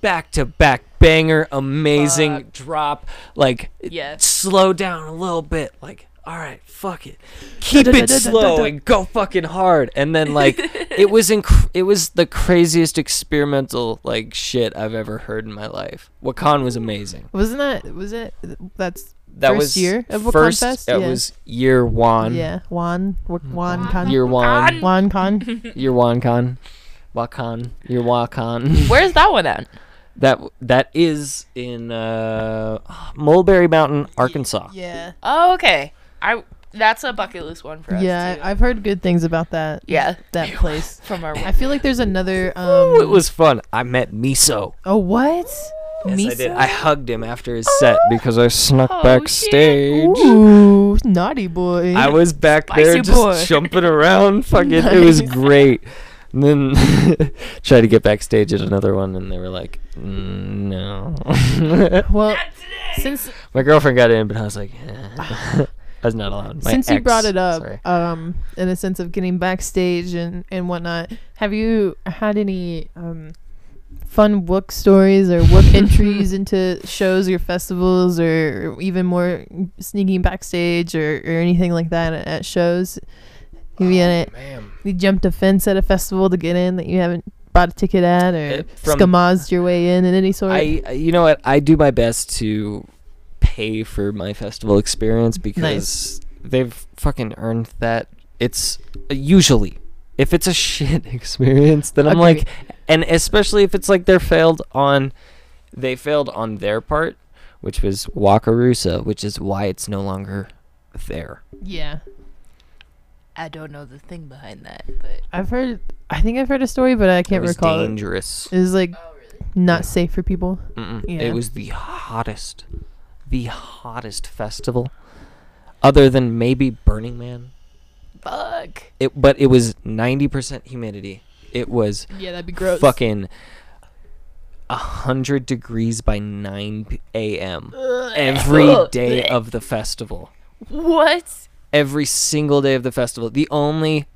back to back banger, amazing drop. Like, Yeah. slow down a little bit. Like, all right, fuck it, keep it slow and go fucking hard. And then like, it was the craziest experimental like shit I've ever heard in my life. Wakan was amazing. Wasn't that? Was it? That's That first was year of Wakan first. Fest? It Yeah. was year one. Yeah, Wan Con. Year one. Wan Con. Year one con. Wakan. Year Wakan. Where's that one at? That is in Mulberry Mountain, Arkansas. Yeah. Oh, okay. That's a bucket list one for us. Yeah, too. I've heard good things about that. Yeah. That place. From our. I feel like there's another. Ooh, it was fun. I met Miso. Oh, what? Yes, I did. Miso? I hugged him after his set because I snuck Oh, backstage. Ooh, naughty boy. I was back there Spicy just boy. jumping around. Fucking, it was Nice. great. And then tried to get backstage at another one, and they were like, no. Well, since My girlfriend got in, but I was like, I was not allowed. My since you brought ex, it up, sorry. in a sense of getting backstage and whatnot, have you had any fun book stories or book entries into shows or festivals, or even more sneaking backstage or anything like that at shows? Have you had it? Man. You jumped a fence at a festival to get in that you haven't bought a ticket at, or From- skamazed your way in any sort? You know what? I do my best to pay for my festival experience because they've fucking earned that. It's usually, if it's a shit experience, then I'm Agree. like, and especially if it's like they failed on their part, which was Wakarusa, which is why it's no longer there. Yeah. I don't know the thing behind that, but. I think I've heard a story, but I can't it was recall it. dangerous. It was like Oh, really? not safe for people. Yeah. It was the hottest festival, other than maybe Burning Man. Fuck. But it was 90% humidity. It was Yeah, that'd be gross. fucking 100 degrees by 9 a.m. every Ugh. day of the festival. What? Every single day of the festival. The only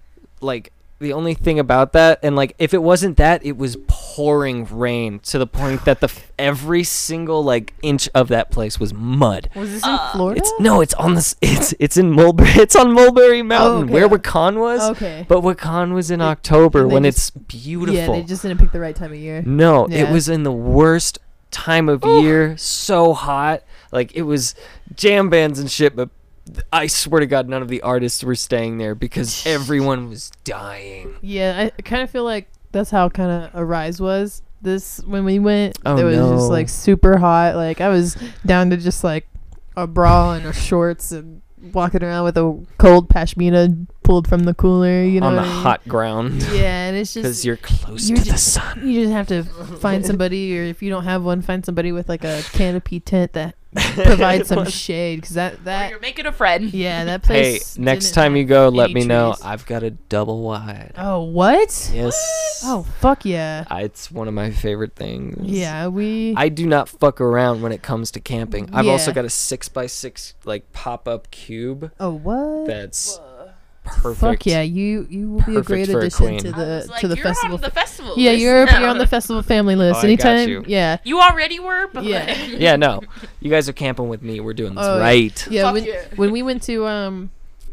thing about that, and like if it wasn't that, it was pouring rain to the point that every single like inch of that place was mud. Was this in Florida? It's on this. It's in Mulberry. It's on Mulberry Mountain, okay. where Wakan was. Okay. But Wakan was in October and they when just- it's beautiful. Yeah, they just didn't pick the right time of year. No, it Yeah. was in the worst time of year. So hot. Like, it was jam bands and shit, but I swear to God, none of the artists were staying there because everyone was dying. Yeah, I kind of feel like that's how kind of Arise was. This when we went, Oh, it was just no. like super hot. Like I was down to just like a bra and a shorts and walking around with a cold pashmina pulled from the cooler. You know, On the what I mean? hot ground. Yeah, and it's Because just you're close you're to the just- sun. you just have to find somebody, or if you don't have one, find somebody with like a canopy tent that provides some shade. Because that You're making a friend. yeah, that Hey, place. next didn't time have you go, let any me know. trees. I've got a double wide. Oh, what? Yes. Oh, fuck yeah. It's one of my favorite things. Yeah, we. I do not fuck around when it comes to camping. I've also Yeah. got a 6x6 like pop-up cube Oh, what? that's perfect. Fuck yeah, you will be a Perfect great for a addition queen. to I was the like, to the you're festival. on the festival. Yeah, list you're now. on the festival family list. Oh, I got Anytime, you. yeah, You already were, but Yeah. like, Yeah, no. You guys are camping with me. We're doing this Oh, right. yeah. Fuck When, yeah. when we went to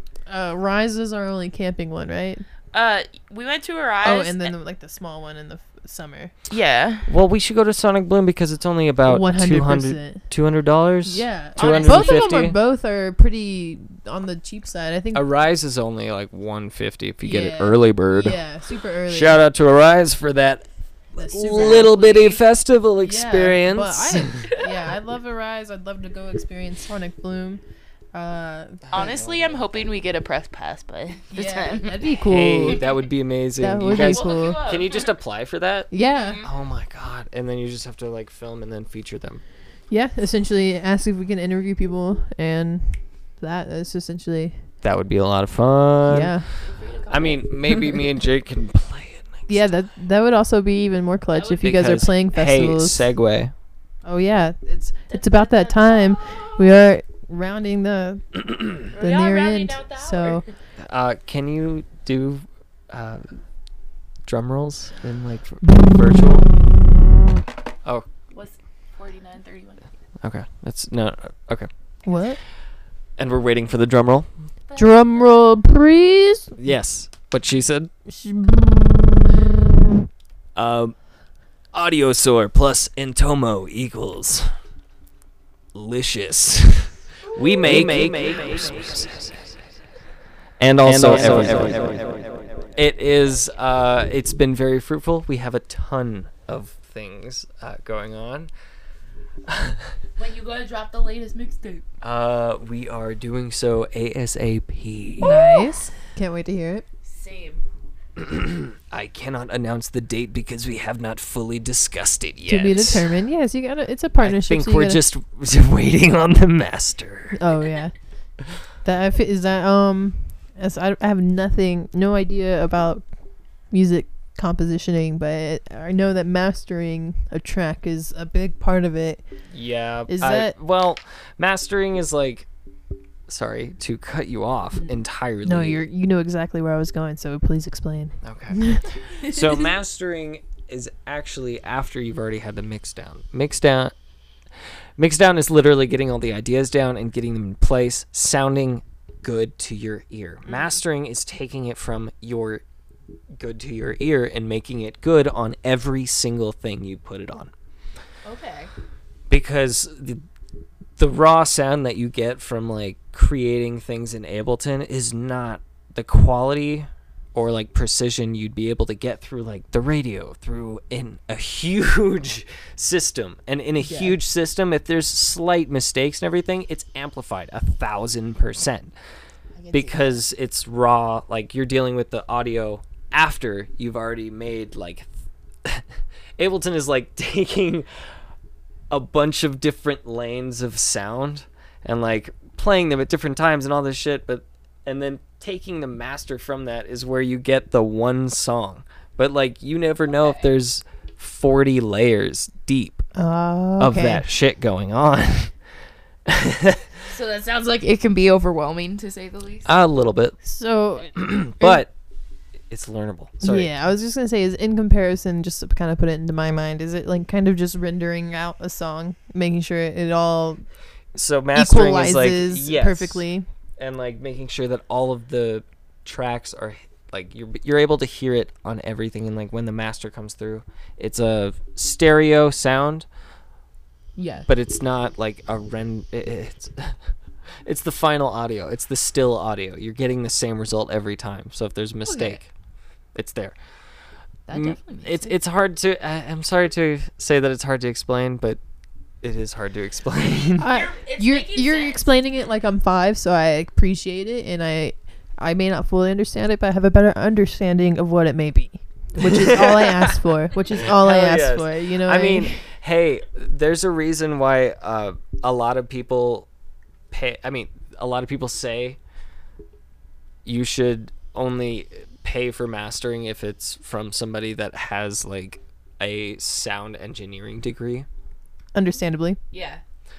Rise is our only camping one, right? we went to Arise. Oh, and then like the small one in the summer. yeah, Well, we should go to Sonic Bloom because it's only about 100%. $200. Yeah, Honestly. both of them $250. are pretty on the cheap side. I think. Arise is only like $150 if you get it Yeah. early bird. Yeah, super early. Shout out to Arise for that That's super little early. bitty festival Yeah, experience. but I love Arise. I'd love to go experience Sonic Bloom. honestly, I'm hoping we get a press pass by the Yeah, time. that'd be cool. Hey, that would be amazing. That You would be guys, cool. We'll hook you up. can you just apply for that? Yeah, Oh my god! And then you just have to like film and then feature them. yeah. Essentially, ask if we can interview people, and that's essentially That would be a lot of fun. yeah. I mean, maybe me and Jake can play it next. Yeah, that would also be even more clutch if you guys are Because, playing festivals. Hey, segue. Oh yeah, it's about that time. We are rounding the near end. So Can you do drum rolls in like virtual? Oh, 10:31. Okay, that's no. Okay, What? and we're waiting for the drum roll. Drum roll, please. Yes, what she said. Audiosaur plus Entomo equals licious. We make and also it is it's been very fruitful. We have a ton of things going on. When you gonna drop the latest mixtape? We are doing so ASAP. Nice. Can't wait to hear it. Same. I cannot announce the date because we have not fully discussed it yet. To be determined. Yes, you gotta. It's a I partnership. think so you we're gotta- just waiting on the master. Oh yeah. Is that as I have no idea about music compositioning, but I know that mastering a track is a big part of it. Yeah. Well, mastering is like, sorry to cut you off entirely. No, you know exactly where I was going, so please explain. Okay. So mastering is actually after you've already had the mix down. Mix down is literally getting all the ideas down and getting them in place, sounding good to your ear. Mastering is taking it from your good to your ear and making it good on every single thing you put it on. Okay. Because the raw sound that you get from like creating things in Ableton is not the quality or like precision you'd be able to get through like the radio, through in a huge system. And in a huge system, if there's slight mistakes and everything, it's amplified 1,000% because it's raw. Like you're dealing with the audio after you've already made like Ableton is like taking a bunch of different lanes of sound and like playing them at different times and all this shit, and then taking the master from that is where you get the one song. But like you never know if there's 40 layers deep of that shit going on. So that sounds like it can be overwhelming, to say the least. A little bit, So but it's learnable. Sorry. yeah, I was just gonna say, is in comparison, just to kind of put it into my mind, is it like kind of just rendering out a song, making sure it all So mastering is like equalizes yes, perfectly? and like making sure that all of the tracks are like you're able to hear it on everything, and like when the master comes through, it's a stereo sound, Yeah. but it's not like a it's the final audio. It's the still audio. You're getting the same result every time. So if there's a mistake, it's there. That definitely makes sense. It's hard to. I'm sorry to say that it's hard to explain, but it is hard to explain. It's You're making sense. explaining it like I'm 5, so I appreciate it, and I may not fully understand it, but I have a better understanding of what it may be, which is all I asked for. Which is all I Hell asked yes. for. You know. I mean, hey, there's a reason why a lot of people pay. I mean, a lot of people say you should only pay for mastering if it's from somebody that has like a sound engineering degree, understandably. Yeah.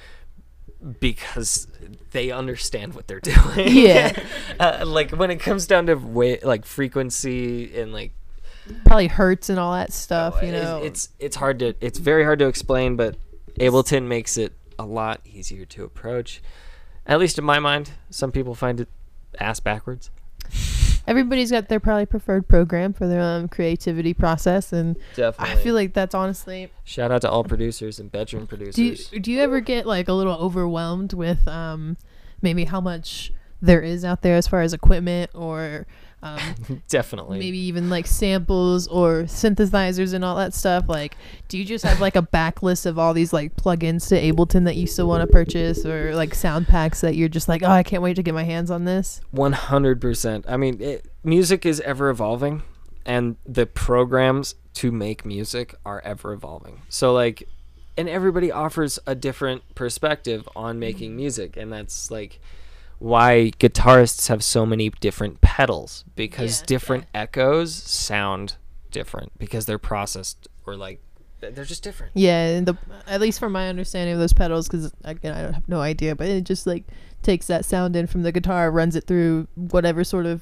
because they understand what they're doing. Yeah. Like when it comes down to like frequency and like Probably hurts and all that stuff. You know. it's hard to it's very hard to explain, but Ableton makes it a lot easier to approach. At least in my mind, some people find it ass backwards. Everybody's got their probably preferred program for their creativity process, and Definitely. I feel like that's honestly. Shout out to all producers and bedroom producers. Do you ever get like a little overwhelmed with maybe how much there is out there as far as equipment, or Definitely. maybe even like samples or synthesizers and all that stuff? Like, do you just have like a backlist of all these like plugins to Ableton that you still want to purchase, or like sound packs that you're just like, oh, I can't wait to get my hands on this? 100%. I mean, music is ever evolving, and the programs to make music are ever evolving. So like, and everybody offers a different perspective on making music, and that's like why guitarists have so many different pedals, because different echoes sound different because they're processed, or like they're just different. Yeah, and at least from my understanding of those pedals, because again, I don't have no idea, but it just like takes that sound in from the guitar, runs it through whatever sort of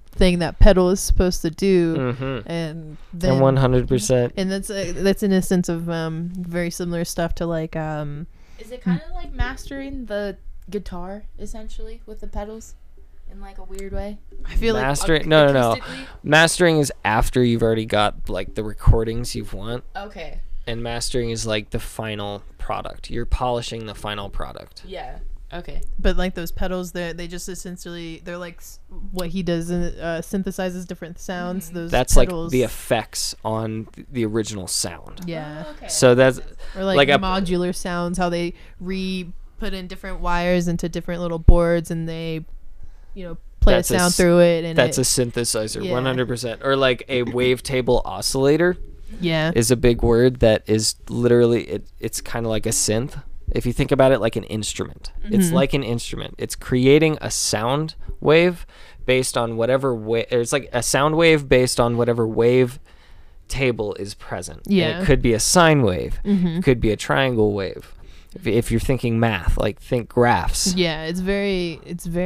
thing that pedal is supposed to do, Mm-hmm. and then And 100%. and that's in a sense of very similar stuff to like Is it kind of like mastering the guitar essentially with the pedals in like a weird way? I feel like Mastering? No. Acoustically? Mastering is after you've already got like the recordings you want, Okay. and mastering is like the final product. You're polishing the final product. Yeah. Okay. but like those pedals, they just essentially they're like what he does synthesizes different sounds. Those That's pedals, like the effects on the original sound. yeah, Oh, okay. So that's or like, like a- modular sounds, how they put in different wires into different little boards, and they play That's a a sound s- through it, and that's it, a synthesizer, Yeah. 100%. Or like a wavetable oscillator yeah, is a big word that is literally it's kind of like a synth. If you think about it like an instrument, it's Mhm. like an instrument. It's creating a sound wave based on whatever wave. It's like a sound wave based on whatever wave table is present. And Yeah. it could be a sine wave. Mhm. It could be a triangle wave. If you're thinking math, like think graphs. yeah. It's very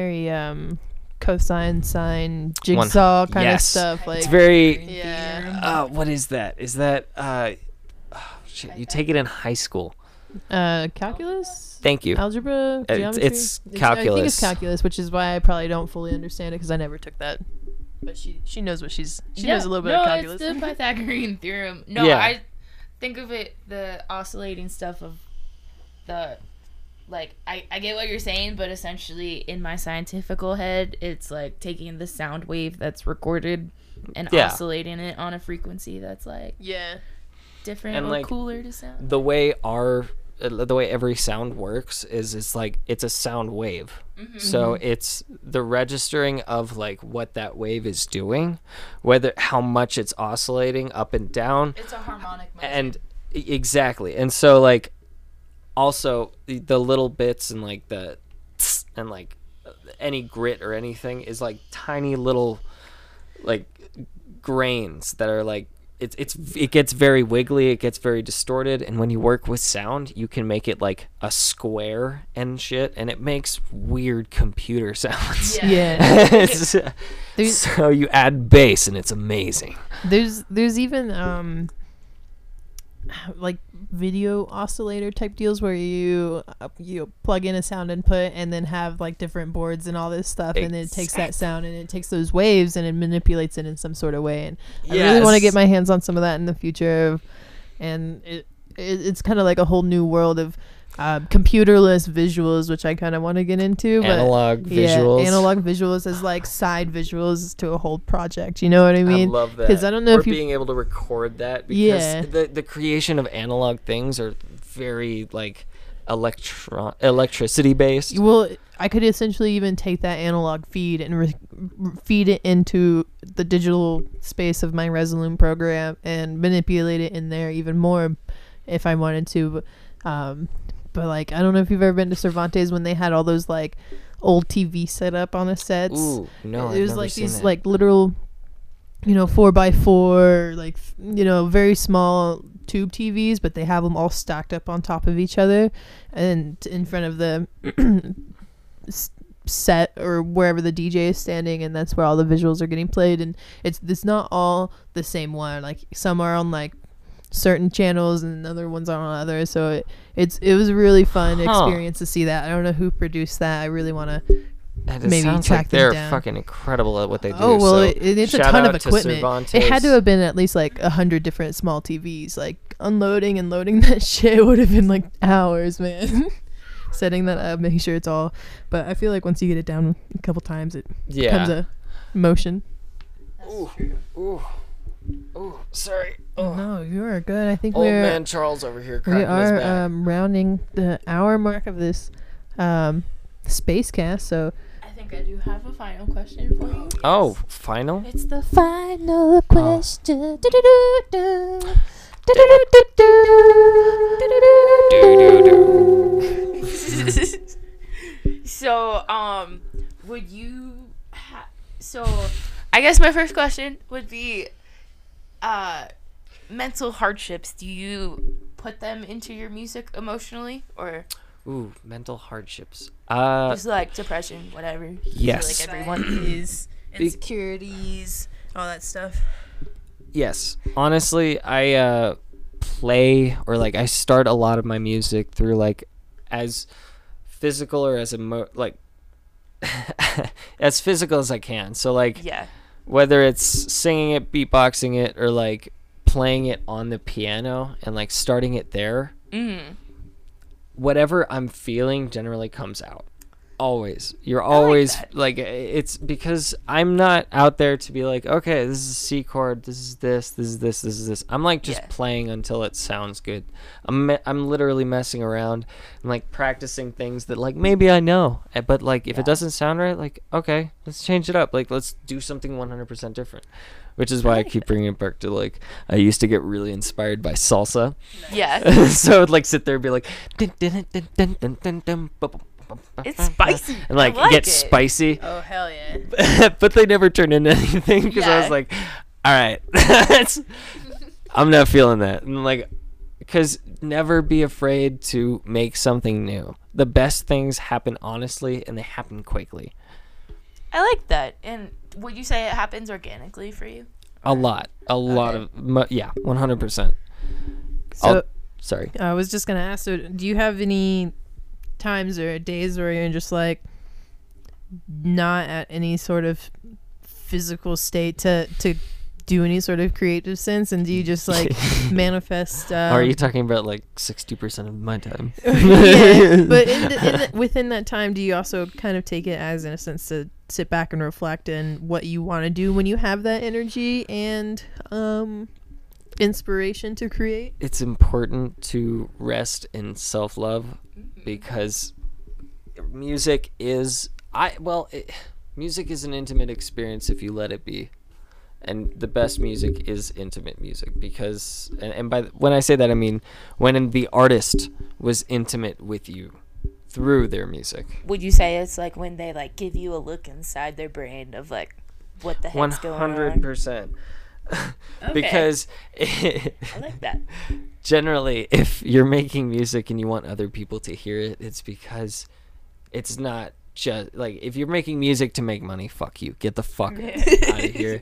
cosine, sine, jigsaw kind yes. of stuff. Like It's very. yeah, What is that? Is that shit? You take it in high school. calculus. Thank you. Algebra, geometry. it's I think calculus. it's calculus, which is why I probably don't fully understand it because I never took that. But she knows what she knows a little bit of calculus. It's the Pythagorean theorem. No, Yeah. I think of it the oscillating stuff of the like I get what you're saying, but essentially in my scientifical head, it's like taking the sound wave that's recorded and Yeah. oscillating it on a frequency that's like Yeah. different And, or like, cooler to sound. the way every sound works is it's like it's a sound wave. So it's the registering of like what that wave is doing, how much it's oscillating up and down, It's a harmonic motion. and exactly. And so like also the little bits and like the tss and like any grit or anything is like tiny little like grains that are like it gets very wiggly, it gets very distorted, and when you work with sound you can make it like a square and shit, and it makes weird computer sounds. Yeah. It's- There's- so you add bass and it's amazing. There's even like video oscillator type deals where you plug in a sound input and then have like different boards and all this stuff, and then it takes that sound and it takes those waves and it manipulates it in some sort of way. And I really want to get my hands on some of that in the future, and it's kind of like a whole new world of computerless visuals, which I kind of want to get into. But Analog visuals. Yeah, analog visuals as like side visuals to a whole project. You know what I mean? I love that. 'Cause I don't know or if you- being able to record that, because Yeah. the creation of analog things are very like electricity based. Well, I could essentially even take that analog feed and feed it into the digital space of my Resolume program and manipulate it in there even more if I wanted to. But like, I don't know if you've ever been to Cervantes when they had all those like old TV set up on the sets. Ooh, no, it I've was never like seen these that. like literal 4x4 like very small tube TVs, but they have them all stacked up on top of each other and in front of the set or wherever the DJ is standing, and that's where all the visuals are getting played. And it's not all the same one. Like some are on like certain channels and other ones are on others, so it was a really fun experience to see that. I don't know who produced that. I really want to And it maybe sounds track like them they're down. fucking incredible at what they do. Oh well, so it's a shout ton of out to equipment. Cervantes. It had to have been at least like 100 different small TVs. Like unloading and loading that shit would have been like hours, man. Setting that up, making sure it's all. But I feel like once you get it down a couple times, it becomes a motion. Ooh, ooh, ooh. Sorry. Oh. No, you are good. I think Old we're man Charles over here we cracking his are back. rounding the hour mark of this space cast. So I think I do have a final question for you. Oh, final? It's the final question. So, would you so I guess my first question would be mental hardships. Do you put them into your music emotionally, or Ooh, mental hardships. just like depression, whatever? I feel Yes. like everyone is insecurities, all that stuff. Yes. Honestly, I play, or like I start a lot of my music through like as physical or as as physical as I can. So like Yeah. whether it's singing it, beatboxing it, or like playing it on the piano and like starting it there, whatever I'm feeling generally comes out. Always. You're always like, it's because I'm not out there to be like, okay, this is a C chord, this is this, this is this, this is this. I'm like just playing until it sounds good. I'm literally messing around and like practicing things that like maybe I know, but like if it doesn't sound right, like okay, let's change it up. Like let's do something 100% different. Which is why I keep bringing it back to like I used to get really inspired by salsa. Yeah. So I'd like sit there and be like dun, dun, dun, dun, dun, dun, dun, It's spicy. and like, get spicy. Oh hell yeah! But they never turned into anything because I was like, all right, I'm not feeling that. And like, because never be afraid to make something new. The best things happen honestly and they happen quickly. I like that. And would you say it happens organically for you? A lot of 100%. So Sorry. I was just gonna ask. So, do you have any times or days where you're just like not at any sort of physical state to do any sort of creative sense, and do you just like manifest? Are you talking about like 60% of my time? Yeah, but within that time, do you also kind of take it as, in a sense, to sit back and reflect on what you want to do when you have that energy and inspiration to create? It's important to rest in self-love because music is music is an intimate experience if you let it be. And the best music is intimate music because, and when I say that, I mean when the artist was intimate with you through their music. Would you say it's like when they like give you a look inside their brain of like what the heck's going on? 100%. Because I like that. Generally, if you're making music and you want other people to hear it, it's because it's not just like, if you're making music to make money, fuck you, get the fuck out of here.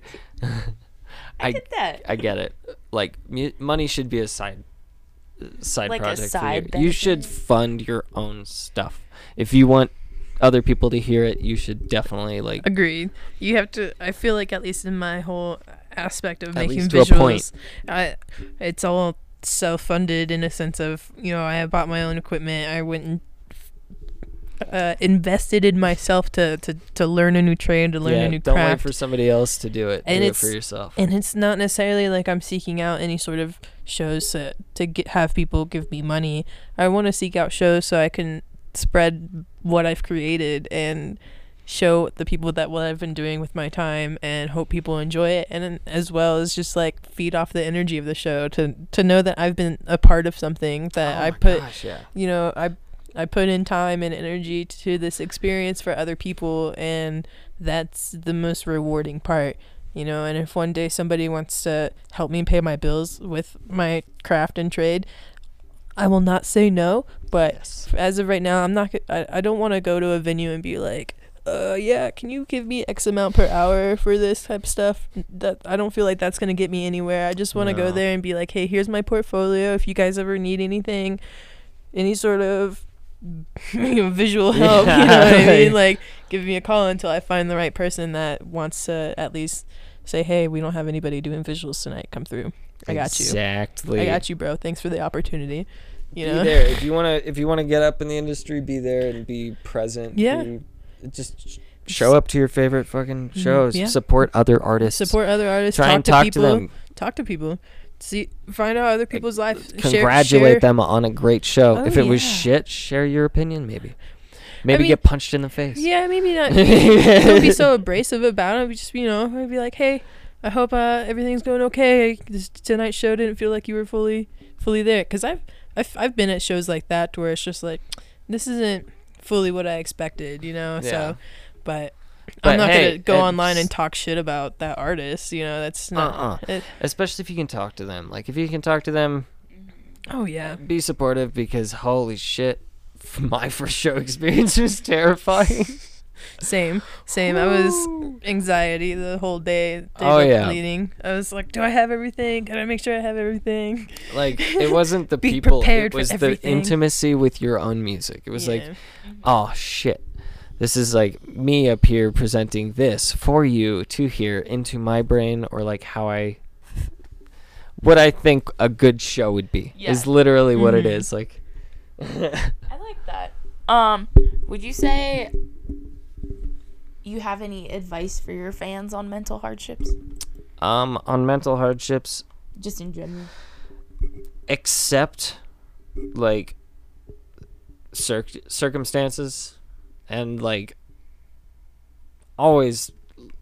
I get that. I get it. Like money should be a side like project a side for you. You should fund your own stuff. If you want other people to hear it, you should definitely like. Agreed. You have to. I feel like, at least in my whole aspect of At making least to a point. visuals, it's all self-funded in a sense of, I bought my own equipment. I went and invested in myself to learn a new trade, to learn a new don't craft. wait for somebody else to do it. And do it for yourself. And it's not necessarily like I'm seeking out any sort of shows to have people give me money. I want to seek out shows so I can spread what I've created and show the people that what I've been doing with my time, and hope people enjoy it, and then as well as just like feed off the energy of the show to know that I've been a part of something that I put in time and energy to this experience for other people, and that's the most rewarding part, and if one day somebody wants to help me pay my bills with my craft and trade, I will not say no. But as of right now, I don't want to go to a venue and be like, can you give me X amount per hour for this type of stuff? That I don't feel like that's going to get me anywhere. I just want to go there and be like, hey, here's my portfolio. If you guys ever need anything, any sort of visual help, you know what I mean? Like, give me a call until I find the right person that wants to at least say, hey, we don't have anybody doing visuals tonight. Come through. I got you. Exactly. I got you, bro. Thanks for the opportunity. Be there. If you wanna get up in the industry, be there and be present. Yeah. Just show up to your favorite fucking shows. Yeah. Support other artists. Try and talk to them. Talk to people. Find out other people's lives. Congratulate them on a great show. Oh, if it was shit, share your opinion. Maybe I mean, get punched in the face. Yeah, maybe not. Don't be so abrasive about it. Just I'd be like, hey, I hope everything's going okay. Tonight's show didn't feel like you were fully there. Because I've been at shows like that where it's just like, this isn't fully what I expected, Yeah. So, but I'm not gonna go online and talk shit about that artist. That's not. Especially if you can talk to them. Like if you can talk to them. Oh yeah. Be supportive, because holy shit, my first show experience was terrifying. Same. I was anxiety the whole day. Oh, yeah. Bleeding. I was like, do I have everything? Gotta make sure I have everything. Like, it wasn't the Be people, it prepared for was the everything. intimacy with your own music. It was like, Yeah. oh shit, this is like me up here presenting this for you to hear into my brain, or like what I think a good show would be is literally what it is. Like, I like that. Would you say you have any advice for your fans on mental hardships? on mental hardships, Just in general. accept like circumstances, and like always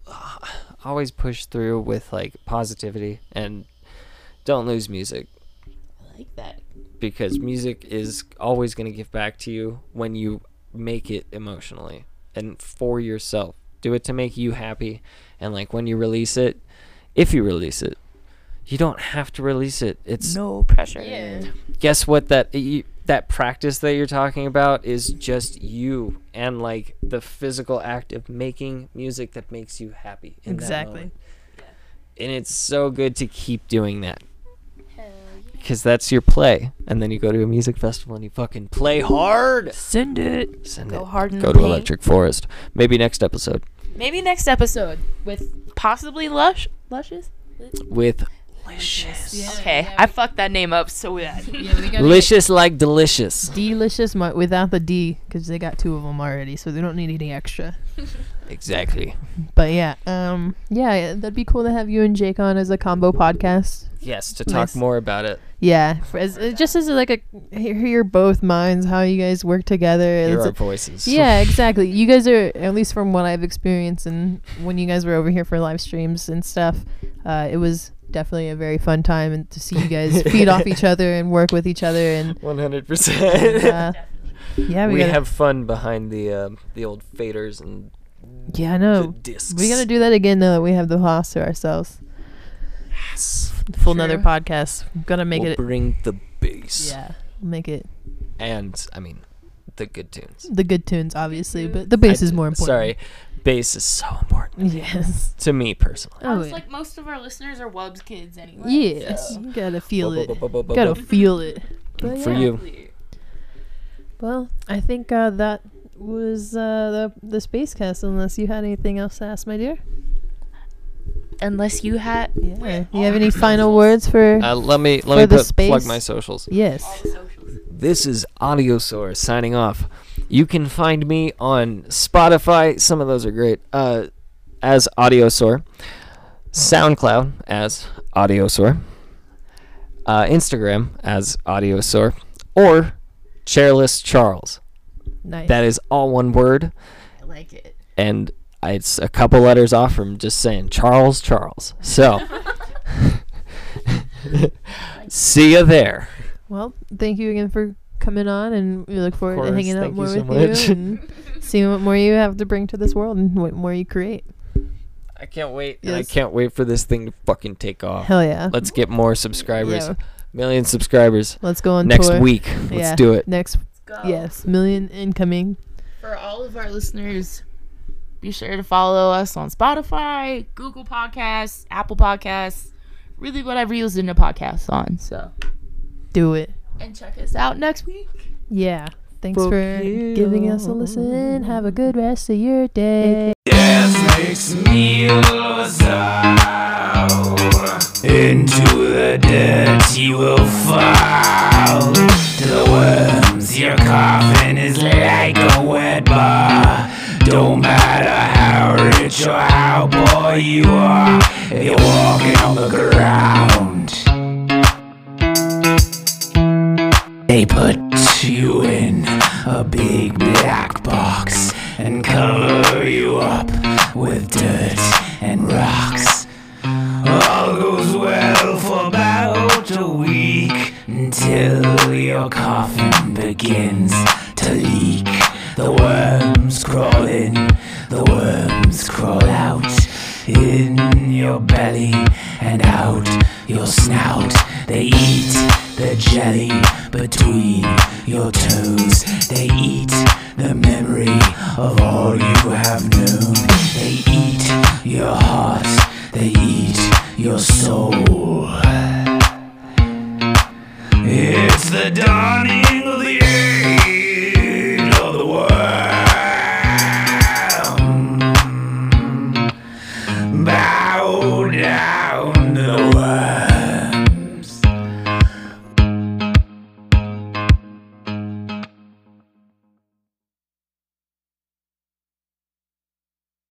push through with like positivity, and don't lose music, I like that. because music is always going to give back to you when you make it emotionally and for yourself. Do it to make you happy, and like when you release it, if you release it, you don't have to release it. It's No pressure. Yeah. guess what, that practice that you're talking about is just you, and like the physical act of making music that makes you happy in that Exactly. moment. And it's so good to keep doing that, because that's your play. And then you go to a music festival and you fucking play hard. Send it. Go hard in Go the to paint. Electric Forest. Maybe next episode Maybe next episode with possibly Luscious. with Licious. Yeah. Okay, I fucked that name up so bad. Yeah, we gotta Licious like delicious. get delicious without the D, because they got 2 of them already, so they don't need any extra. Exactly. But yeah, that'd be cool to have you and Jake on as a combo podcast. Yes, to talk Nice. more about it. Yeah, just as like a hear both minds, how you guys work together. Hear It's our a- voices. yeah, exactly. You guys are, at least from what I've experienced, and when you guys were over here for live streams and stuff, it was definitely a very fun time, and to see you guys feed off each other and work with each other, and 100%. yeah, we gotta, have fun behind the old faders and yeah, I the know. discs. We gotta do that again now that we have the house to ourselves. Yes. Full another True. podcast. Gotta make We'll it. bring the bass. Yeah, make it And I mean, the good tunes. the good tunes, obviously, but the bass is more important. Sorry, bass is so important Yes. to me personally. I Oh, was yeah. like, most of our listeners are Wubs kids anyway. Yes, you gotta feel it. Bu-bu-bu-bu-bu-bu. Gotta feel it. But For yeah. you. Well, I think that was the Space Cast. Unless you had anything else to ask, my dear. Unless you had Yeah. You have any final words for? Let me For the plug space? my socials. Yes. This is Audiosaur signing off. You can find me on Spotify. Some of those are great. As Audiosaur, SoundCloud as Audiosaur, Instagram as Audiosaur, or Chairless Charles. Nice. That is all one word, I like it. and it's a couple letters off from just saying Charles. So, see you there. Well, thank you again for coming on, and we look forward to course, hanging out thank more you so with much. you and seeing what more you have to bring to this world and what more you create. I can't wait. And I Yes. can't wait for this thing to fucking take off. Hell yeah. Let's get more subscribers. Yeah. Million subscribers. Let's go on Next tour. week. Let's Yeah. do it. Next, Go. yes, million incoming. For all of our listeners, be sure to follow us on Spotify, Google Podcasts, Apple Podcasts, really whatever you listen to podcasts on. So, Do it. and check us out next week. Yeah. Thanks Fuck for you. giving us a listen. Have a good rest of your day. Death makes me sour. Into the dirt you will fall. To the worms, your coffin is like a wet bar. Don't matter how rich or how poor you are, if you're walking on the ground. They put you in a big black box and cover you up with dirt and rocks. All goes well for about a week until your coffin begins to leak. The worms crawl in, the worms crawl out, in your belly and out your snout. They eat the jelly between your toes. They eat the memory of all you have known. They eat your heart, they eat your soul. It's the dawning